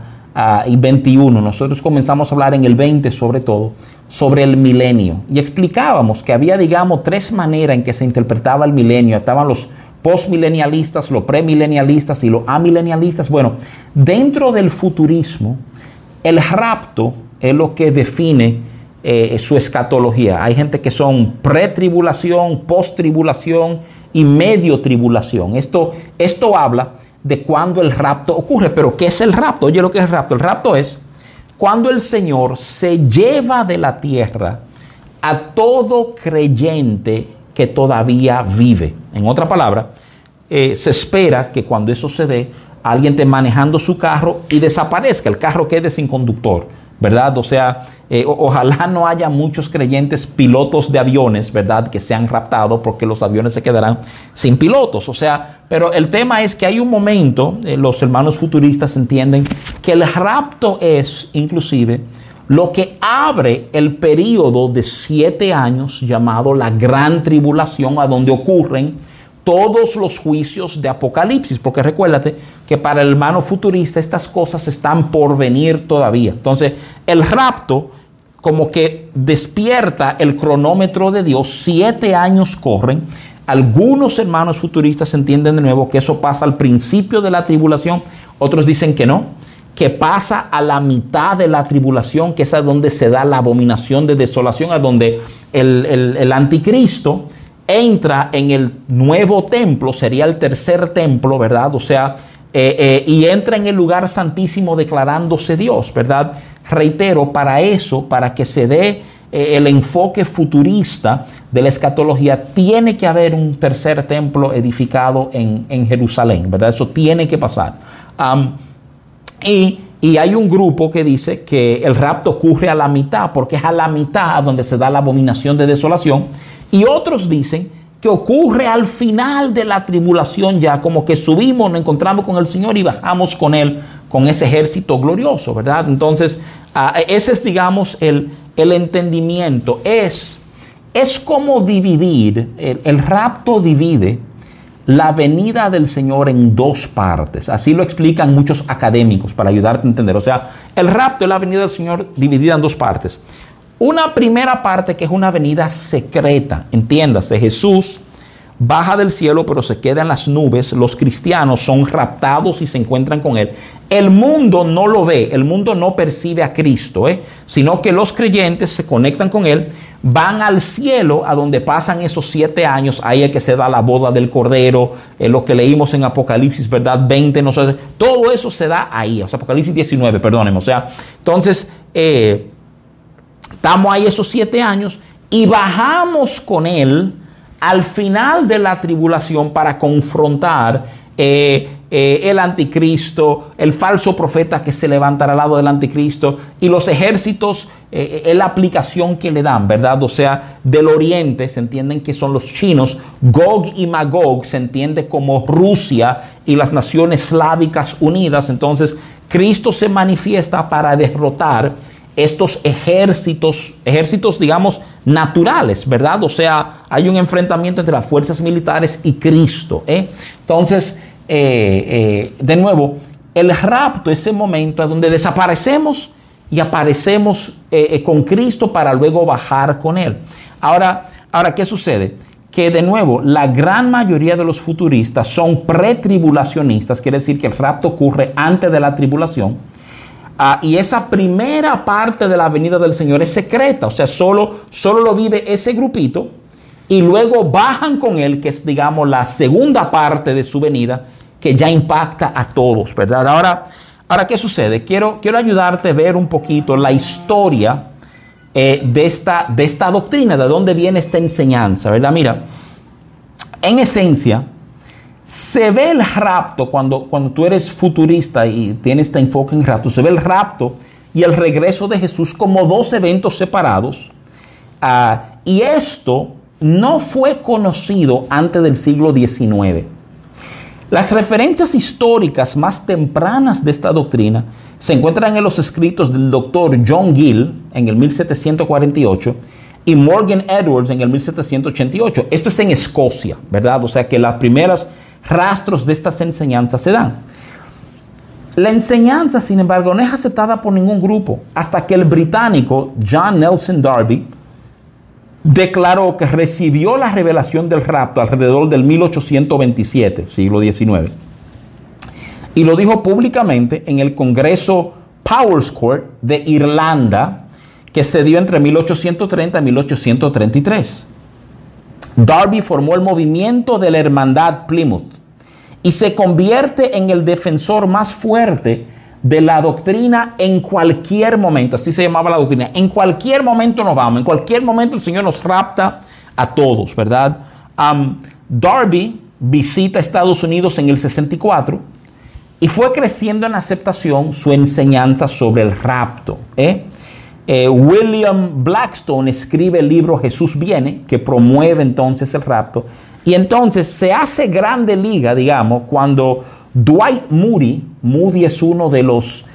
y 21, nosotros comenzamos a hablar en el 20 sobre todo, sobre el milenio. Y explicábamos que había, digamos, tres maneras en que se interpretaba el milenio. Estaban los postmilenialistas, los premilenialistas y los amilenialistas. Bueno, dentro del futurismo, el rapto es lo que define su escatología. Hay gente que son pretribulación, posttribulación y medio tribulación. Esto habla de cuando el rapto ocurre. Pero ¿qué es el rapto? Oye, lo que es el rapto. El rapto es cuando el Señor se lleva de la tierra a todo creyente que todavía vive. En otra palabra, se espera que cuando eso se dé, alguien esté manejando su carro y desaparezca, el carro quede sin conductor, ¿verdad? O sea, ojalá no haya muchos creyentes pilotos de aviones, ¿verdad?, que sean raptados, porque los aviones se quedarán sin pilotos. O sea, pero el tema es que hay un momento, los hermanos futuristas entienden que el rapto es inclusive lo que abre el periodo de 7 años llamado la Gran Tribulación, a donde ocurren todos los juicios de Apocalipsis, porque recuérdate que para el hermano futurista estas cosas están por venir todavía. Entonces, el rapto como que despierta el cronómetro de Dios. 7 años corren. Algunos hermanos futuristas entienden de nuevo que eso pasa al principio de la tribulación. Otros dicen que no, que pasa a la mitad de la tribulación, que es a donde se da la abominación de desolación, a donde el anticristo entra en el nuevo templo, sería el tercer templo, ¿verdad? O sea, y entra en el lugar santísimo declarándose Dios, ¿verdad? Reitero, para eso, para que se dé el enfoque futurista de la escatología, tiene que haber un tercer templo edificado en Jerusalén, ¿verdad? Eso tiene que pasar. Y hay un grupo que dice que el rapto ocurre a la mitad, porque es a la mitad donde se da la abominación de desolación. Y otros dicen que ocurre al final de la tribulación, ya como que subimos, nos encontramos con el Señor y bajamos con Él, con ese ejército glorioso, ¿verdad? Entonces, ese es, digamos, el entendimiento. Es como dividir, el rapto divide la venida del Señor en 2 partes. Así lo explican muchos académicos para ayudarte a entender. O sea, el rapto es la venida del Señor dividida en 2 partes. Una primera parte que es una venida secreta. Entiéndase, Jesús baja del cielo, pero se queda en las nubes. Los cristianos son raptados y se encuentran con Él. El mundo no lo ve, el mundo no percibe a Cristo, sino que los creyentes se conectan con Él, van al cielo, a donde pasan esos 7 años. Ahí es que se da la boda del Cordero, lo que leímos en Apocalipsis, ¿verdad? 20, no sé, todo eso se da ahí. O sea, Apocalipsis 19, perdónenme. O sea, entonces, estamos ahí esos 7 años y bajamos con Él al final de la tribulación para confrontar el anticristo, el falso profeta que se levantará al lado del anticristo, y los ejércitos, es la aplicación que le dan, ¿verdad? O sea, del oriente se entienden que son los chinos, Gog y Magog se entiende como Rusia y las naciones eslávicas unidas. Entonces Cristo se manifiesta para derrotar estos ejércitos, digamos, naturales, ¿verdad? O sea, hay un enfrentamiento entre las fuerzas militares y Cristo, Entonces, de nuevo, el rapto es ese momento en donde desaparecemos y aparecemos con Cristo para luego bajar con Él. Ahora, ¿qué sucede? Que de nuevo, la gran mayoría de los futuristas son pretribulacionistas, quiere decir que el rapto ocurre antes de la tribulación. Y esa primera parte de la venida del Señor es secreta, o sea, solo lo vive ese grupito, y luego bajan con Él, que es, digamos, la segunda parte de su venida, que ya impacta a todos, ¿verdad? Ahora, ¿qué sucede? Quiero ayudarte a ver un poquito la historia de esta doctrina, de dónde viene esta enseñanza, ¿verdad? Mira, en esencia, se ve el rapto cuando tú eres futurista y tienes este enfoque en rapto, se ve el rapto y el regreso de Jesús como dos eventos separados, y esto no fue conocido antes del siglo XIX. Las referencias históricas más tempranas de esta doctrina se encuentran en los escritos del doctor John Gill en el 1748 y Morgan Edwards en el 1788. Esto es en Escocia, ¿verdad? O sea que los primeros rastros de estas enseñanzas se dan. La enseñanza, sin embargo, no es aceptada por ningún grupo hasta que el británico John Nelson Darby declaró que recibió la revelación del rapto alrededor del 1827, siglo XIX. Y lo dijo públicamente en el Congreso Powers Court de Irlanda, que se dio entre 1830 y 1833. Darby formó el movimiento de la Hermandad Plymouth y se convierte en el defensor más fuerte de la doctrina en cualquier momento. Así se llamaba la doctrina. En cualquier momento nos vamos. En cualquier momento el Señor nos rapta a todos, ¿verdad? Darby visita Estados Unidos en el 64 y fue creciendo en aceptación su enseñanza sobre el rapto. William Blackstone escribe el libro Jesús viene, que promueve entonces el rapto. Y entonces se hace grande liga, digamos, cuando Dwight Moody es uno de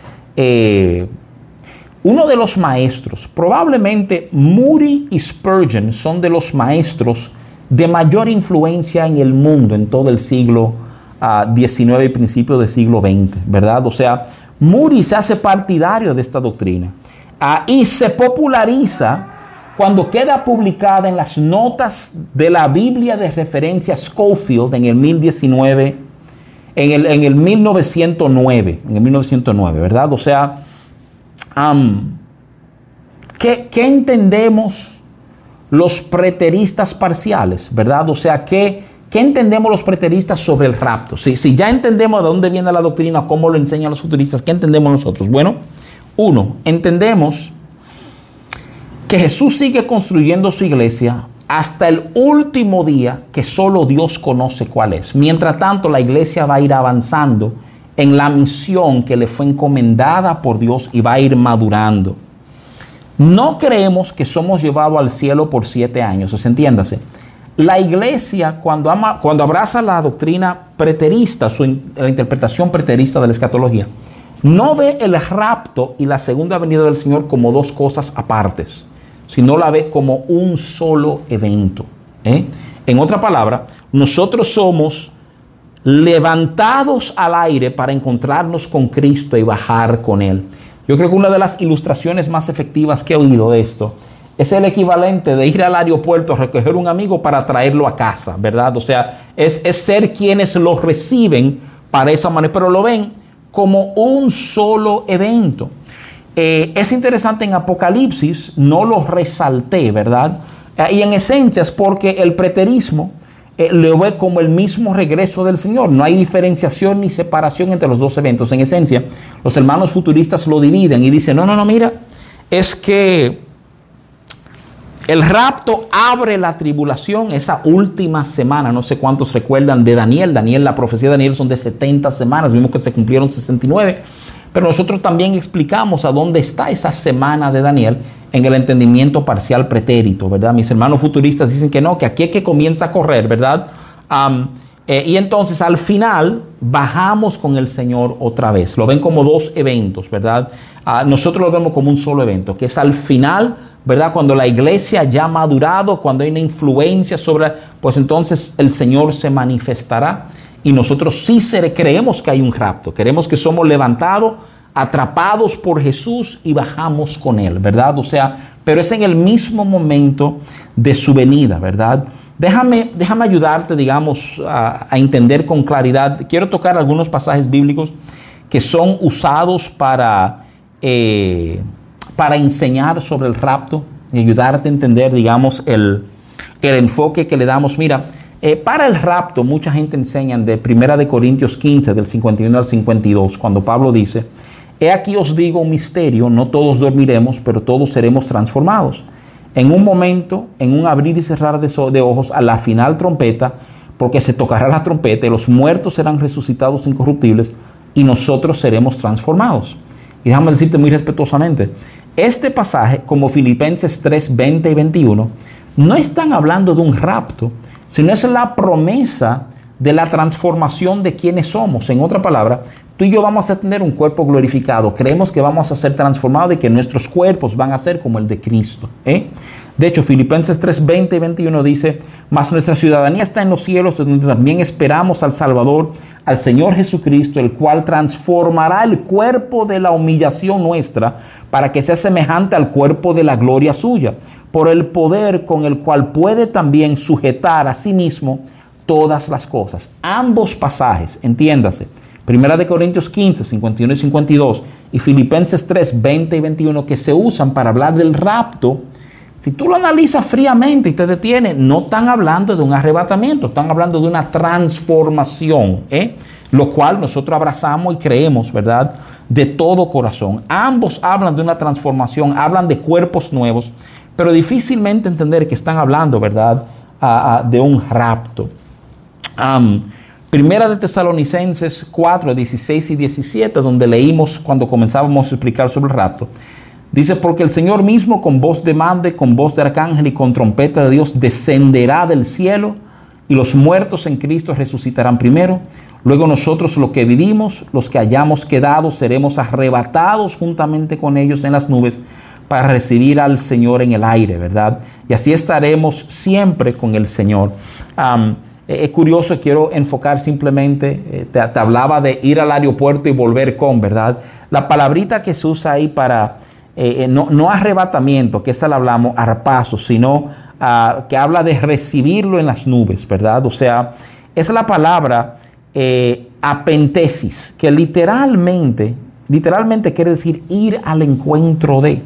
los maestros. Probablemente Moody y Spurgeon son de los maestros de mayor influencia en el mundo en todo el siglo XIX y principio del siglo XX, ¿verdad? O sea, Moody se hace partidario de esta doctrina y se populariza cuando queda publicada en las notas de la Biblia de referencia Scofield en el 1909, ¿verdad? O sea, ¿qué entendemos los preteristas parciales, verdad? O sea, ¿qué entendemos los preteristas sobre el rapto? Si ya entendemos de dónde viene la doctrina, cómo lo enseñan los futuristas, ¿qué entendemos nosotros? Bueno, uno, entendemos que Jesús sigue construyendo su iglesia hasta el último día que solo Dios conoce cuál es. Mientras tanto, la iglesia va a ir avanzando en la misión que le fue encomendada por Dios y va a ir madurando. No creemos que somos llevados al cielo por 7 años, entiéndase. La iglesia, cuando abraza la doctrina preterista, la interpretación preterista de la escatología, no ve el rapto y la segunda venida del Señor como dos cosas apartes, sino la ve como un solo evento. En otra palabra, nosotros somos levantados al aire para encontrarnos con Cristo y bajar con Él. Yo creo que una de las ilustraciones más efectivas que he oído de esto es el equivalente de ir al aeropuerto a recoger un amigo para traerlo a casa, ¿verdad? O sea, es ser quienes lo reciben para esa manera, pero lo ven como un solo evento. Es interesante en Apocalipsis, no lo resalté, ¿verdad? Y en esencia es porque el preterismo lo ve como el mismo regreso del Señor. No hay diferenciación ni separación entre los dos eventos. En esencia, los hermanos futuristas lo dividen y dicen, no, mira, es que El rapto abre la tribulación, esa última semana. No sé cuántos recuerdan de Daniel. La profecía de Daniel son de 70 semanas. Vimos que se cumplieron 69. Pero nosotros también explicamos a dónde está esa semana de Daniel en el entendimiento parcial pretérito, ¿verdad? Mis hermanos futuristas dicen que no, que aquí es que comienza a correr, ¿verdad? Y entonces al final bajamos con el Señor otra vez. Lo ven como dos eventos, ¿verdad? Nosotros lo vemos como un solo evento, que es al final, ¿verdad? Cuando la iglesia ya ha madurado, cuando hay una influencia sobre, pues entonces el Señor se manifestará y nosotros sí creemos que hay un rapto, creemos que somos levantados, atrapados por Jesús y bajamos con Él, ¿verdad? O sea, pero es en el mismo momento de su venida, ¿verdad? Déjame ayudarte, digamos, a entender con claridad. Quiero tocar algunos pasajes bíblicos que son usados para enseñar sobre el rapto y ayudarte a entender, digamos, el enfoque que le damos. Mira, para el rapto, mucha gente enseña de 1 Corintios 15, del 51 al 52, cuando Pablo dice: he aquí os digo un misterio, no todos dormiremos, pero todos seremos transformados. En un momento, en un abrir y cerrar de ojos, a la final trompeta, porque se tocará la trompeta y los muertos serán resucitados incorruptibles y nosotros seremos transformados. Y déjame decirte muy respetuosamente, este pasaje, como Filipenses 3, 20 y 21, no están hablando de un rapto, sino es la promesa de la transformación de quienes somos. En otra palabra, tú y yo vamos a tener un cuerpo glorificado. Creemos que vamos a ser transformados y que nuestros cuerpos van a ser como el de Cristo. De hecho, Filipenses 3, 20 y 21 dice: mas nuestra ciudadanía está en los cielos, donde también esperamos al Salvador, al Señor Jesucristo, el cual transformará el cuerpo de la humillación nuestra para que sea semejante al cuerpo de la gloria suya, por el poder con el cual puede también sujetar a sí mismo todas las cosas. Ambos pasajes, entiéndase, 1 Corintios 15, 51 y 52 y Filipenses 3, 20 y 21, que se usan para hablar del rapto, si tú lo analizas fríamente y te detienes, no están hablando de un arrebatamiento, están hablando de una transformación, lo cual nosotros abrazamos y creemos, ¿verdad?, de todo corazón. Ambos hablan de una transformación, hablan de cuerpos nuevos, pero difícilmente entender que están hablando, ¿verdad?, de un rapto. Primera de Tesalonicenses 4, 16 y 17, donde leímos cuando comenzábamos a explicar sobre el rapto. Dice: porque el Señor mismo con voz de mando y con voz de arcángel y con trompeta de Dios descenderá del cielo, y los muertos en Cristo resucitarán primero. Luego nosotros, los que vivimos, los que hayamos quedado, seremos arrebatados juntamente con ellos en las nubes para recibir al Señor en el aire, ¿verdad? Y así estaremos siempre con el Señor. Es curioso, quiero enfocar simplemente, te hablaba de ir al aeropuerto y volver con, ¿verdad? La palabrita que se usa ahí para, no arrebatamiento, que esa la hablamos, arpazo, sino que habla de recibirlo en las nubes, ¿verdad? O sea, es la palabra apentesis, que literalmente quiere decir ir al encuentro de.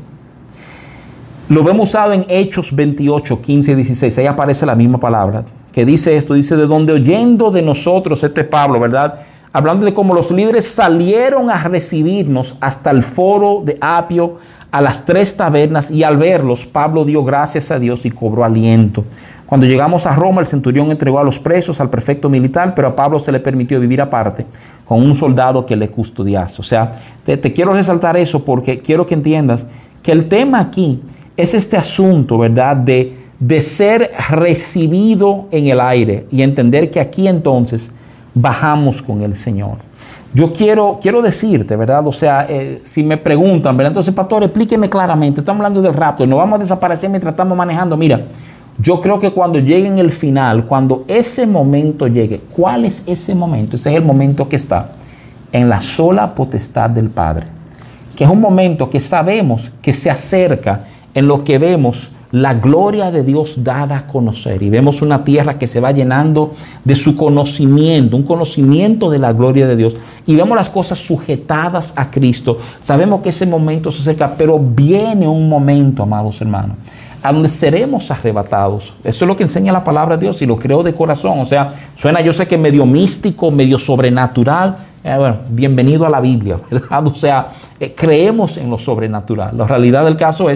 Lo vemos usado en Hechos 28, 15 y 16, ahí aparece la misma palabra, que dice esto, dice: de donde oyendo de nosotros, este es Pablo, ¿verdad?, hablando de cómo los líderes salieron a recibirnos hasta el foro de Apio, a las 3 tabernas, y al verlos, Pablo dio gracias a Dios y cobró aliento. Cuando llegamos a Roma, el centurión entregó a los presos al prefecto militar, pero a Pablo se le permitió vivir aparte con un soldado que le custodiase. O sea, te quiero resaltar eso porque quiero que entiendas que el tema aquí es este asunto, ¿verdad?, de ser recibido en el aire y entender que aquí entonces bajamos con el Señor. Yo quiero decirte, ¿verdad? O sea, si me preguntan, ¿verdad? Entonces, pastor, explíqueme claramente. Estamos hablando del rapto, no vamos a desaparecer mientras estamos manejando. Mira, yo creo que cuando llegue en el final, cuando ese momento llegue, ¿cuál es ese momento? Ese es el momento que está en la sola potestad del Padre, que es un momento que sabemos que se acerca, en lo que vemos la gloria de Dios dada a conocer, y vemos una tierra que se va llenando de su conocimiento, un conocimiento de la gloria de Dios, y vemos las cosas sujetadas a Cristo. Sabemos que ese momento se acerca, pero viene un momento, amados hermanos, a donde seremos arrebatados. Eso es lo que enseña la palabra de Dios, y lo creo de corazón. O sea, suena, yo sé que medio místico, medio sobrenatural. Bueno, bienvenido a la Biblia, ¿verdad? O sea, creemos en lo sobrenatural. La realidad del caso es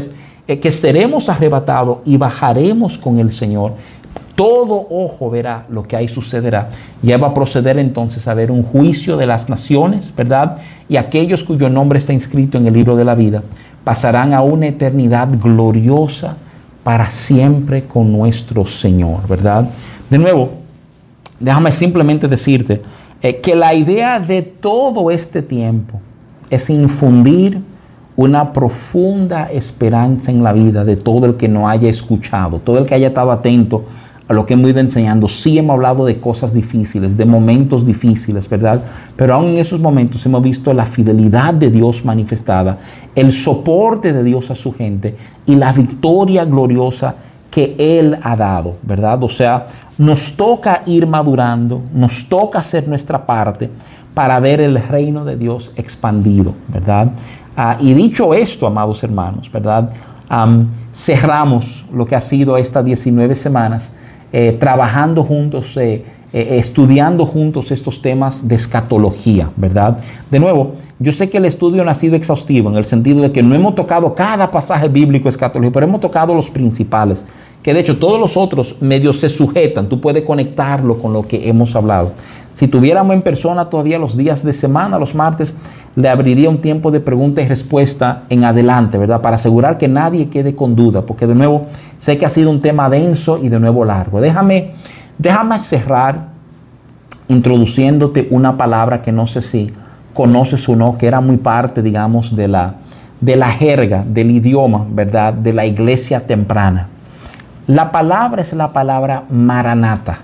que seremos arrebatados y bajaremos con el Señor. Todo ojo verá lo que ahí sucederá. Ya va a proceder entonces a haber un juicio de las naciones, ¿verdad? Y aquellos cuyo nombre está inscrito en el libro de la vida pasarán a una eternidad gloriosa para siempre con nuestro Señor, ¿verdad? De nuevo, déjame simplemente decirte que la idea de todo este tiempo es infundir una profunda esperanza en la vida de todo el que no haya escuchado, todo el que haya estado atento a lo que hemos ido enseñando. Sí hemos hablado de cosas difíciles, de momentos difíciles, ¿verdad? Pero aún en esos momentos hemos visto la fidelidad de Dios manifestada, el soporte de Dios a su gente y la victoria gloriosa que Él ha dado, ¿verdad? O sea, nos toca ir madurando, nos toca hacer nuestra parte para ver el reino de Dios expandido, ¿verdad? Y dicho esto, amados hermanos, ¿verdad? Cerramos lo que ha sido estas 19 semanas trabajando juntos, estudiando juntos estos temas de escatología, ¿verdad? De nuevo, yo sé que el estudio no ha sido exhaustivo en el sentido de que no hemos tocado cada pasaje bíblico escatológico, pero hemos tocado los principales, que de hecho todos los otros medios se sujetan. Tú puedes conectarlo con lo que hemos hablado. Si tuviéramos en persona todavía los días de semana, los martes, le abriría un tiempo de pregunta y respuesta en adelante, ¿verdad? Para asegurar que nadie quede con duda, porque de nuevo sé que ha sido un tema denso y de nuevo largo. Déjame cerrar introduciéndote una palabra que no sé si conoces o no, que era muy parte, digamos, de la jerga, del idioma, ¿verdad? De la iglesia temprana. La palabra es la palabra Maranata.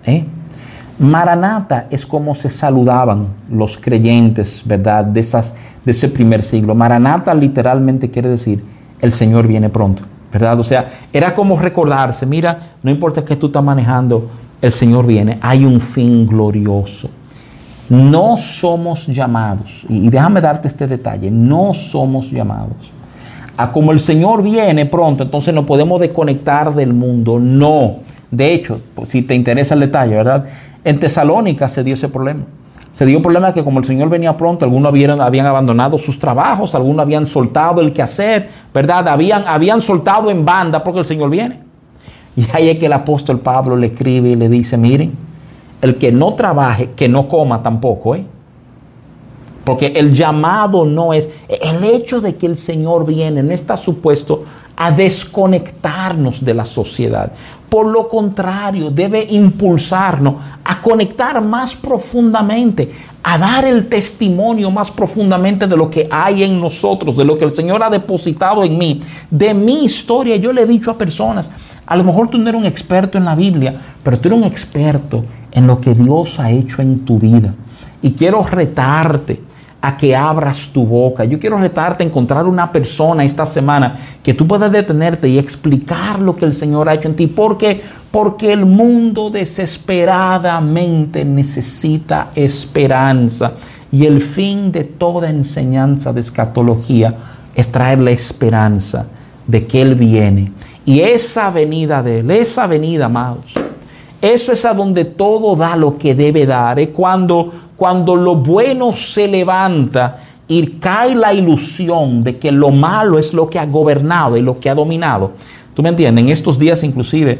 Maranata es como se saludaban los creyentes, ¿verdad? De ese primer siglo. Maranata literalmente quiere decir el Señor viene pronto, ¿verdad? O sea, era como recordarse, mira, no importa que tú estás manejando, el Señor viene, hay un fin glorioso. No somos llamados, y déjame darte este detalle, no somos llamados a como el Señor viene pronto, entonces nos podemos desconectar del mundo. No. De hecho, si te interesa el detalle, ¿verdad? En Tesalónica se dio ese problema. Se dio un problema que como el Señor venía pronto, algunos habían abandonado sus trabajos, algunos habían soltado el quehacer, ¿verdad? Habían soltado en banda porque el Señor viene. Y ahí es que el apóstol Pablo le escribe y le dice, miren, el que no trabaje, que no coma tampoco, Porque el llamado no es, el hecho de que el Señor viene no está supuesto a desconectarnos de la sociedad. Por lo contrario, debe impulsarnos a conectar más profundamente, a dar el testimonio más profundamente de lo que hay en nosotros, de lo que el Señor ha depositado en mí, de mi historia. Yo le he dicho a personas, a lo mejor tú no eres un experto en la Biblia, pero tú eres un experto en lo que Dios ha hecho en tu vida. Y quiero retarte a que abras tu boca. Yo quiero retarte a encontrar una persona esta semana que tú puedas detenerte y explicar lo que el Señor ha hecho en ti. ¿Por qué? Porque el mundo desesperadamente necesita esperanza. Y el fin de toda enseñanza de escatología es traer la esperanza de que Él viene. Y esa venida de Él, esa venida, amados, eso es a donde todo da lo que debe dar. Es cuando lo bueno se levanta y cae la ilusión de que lo malo es lo que ha gobernado y lo que ha dominado. ¿Tú me entiendes? En estos días inclusive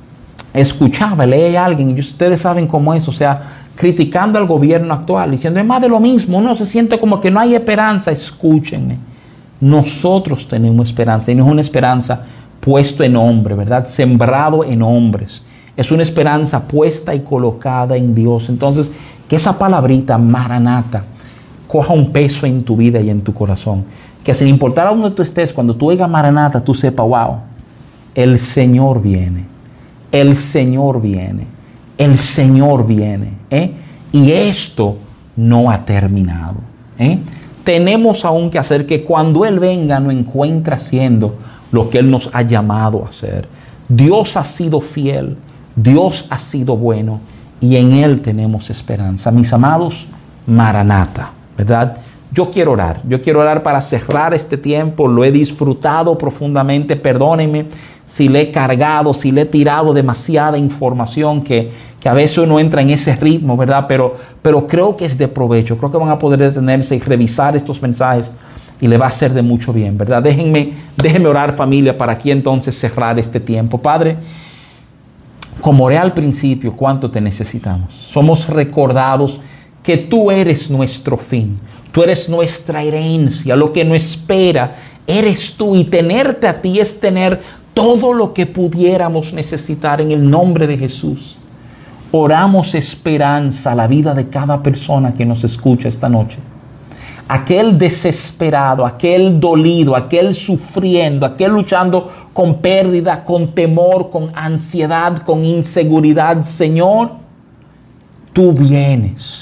leí a alguien, y ustedes saben cómo es, o sea, criticando al gobierno actual, diciendo es más de lo mismo, uno se siente como que no hay esperanza. Escúchenme, nosotros tenemos esperanza y no es una esperanza puesto en hombre, ¿verdad? Sembrado en hombres. Es una esperanza puesta y colocada en Dios. Entonces, que esa palabrita, Maranata, coja un peso en tu vida y en tu corazón. Que sin importar a dónde tú estés, cuando tú oigas Maranata, tú sepas, wow, el Señor viene. El Señor viene. El Señor viene. Y esto no ha terminado. Tenemos aún que hacer que cuando Él venga nos encuentre haciendo lo que Él nos ha llamado a hacer. Dios ha sido fiel. Dios ha sido bueno y en Él tenemos esperanza. Mis amados, Maranata, ¿verdad? Yo quiero orar para cerrar este tiempo. Lo he disfrutado profundamente. Perdónenme si le he cargado, si le he tirado demasiada información que a veces uno entra en ese ritmo, ¿verdad? Pero creo que es de provecho. Creo que van a poder detenerse y revisar estos mensajes y le va a hacer de mucho bien, ¿verdad? Déjenme orar, familia, para aquí entonces cerrar este tiempo. Padre, como oré al principio, cuánto te necesitamos. Somos recordados que tú eres nuestro fin, tú eres nuestra herencia, lo que nos espera eres tú, y tenerte a ti es tener todo lo que pudiéramos necesitar en el nombre de Jesús. Oramos esperanza a la vida de cada persona que nos escucha esta noche. Aquel desesperado, aquel dolido, aquel sufriendo, aquel luchando con pérdida, con temor, con ansiedad, con inseguridad. Señor, tú vienes.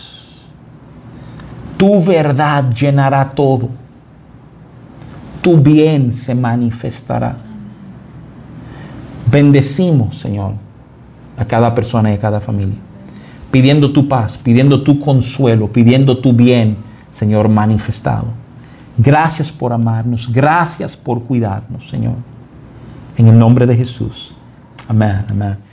Tu verdad llenará todo. Tu bien se manifestará. Bendecimos, Señor, a cada persona y a cada familia, pidiendo tu paz, pidiendo tu consuelo, pidiendo tu bien, Señor, manifestado. Gracias por amarnos, gracias por cuidarnos, Señor. En el nombre de Jesús. Amén, amén.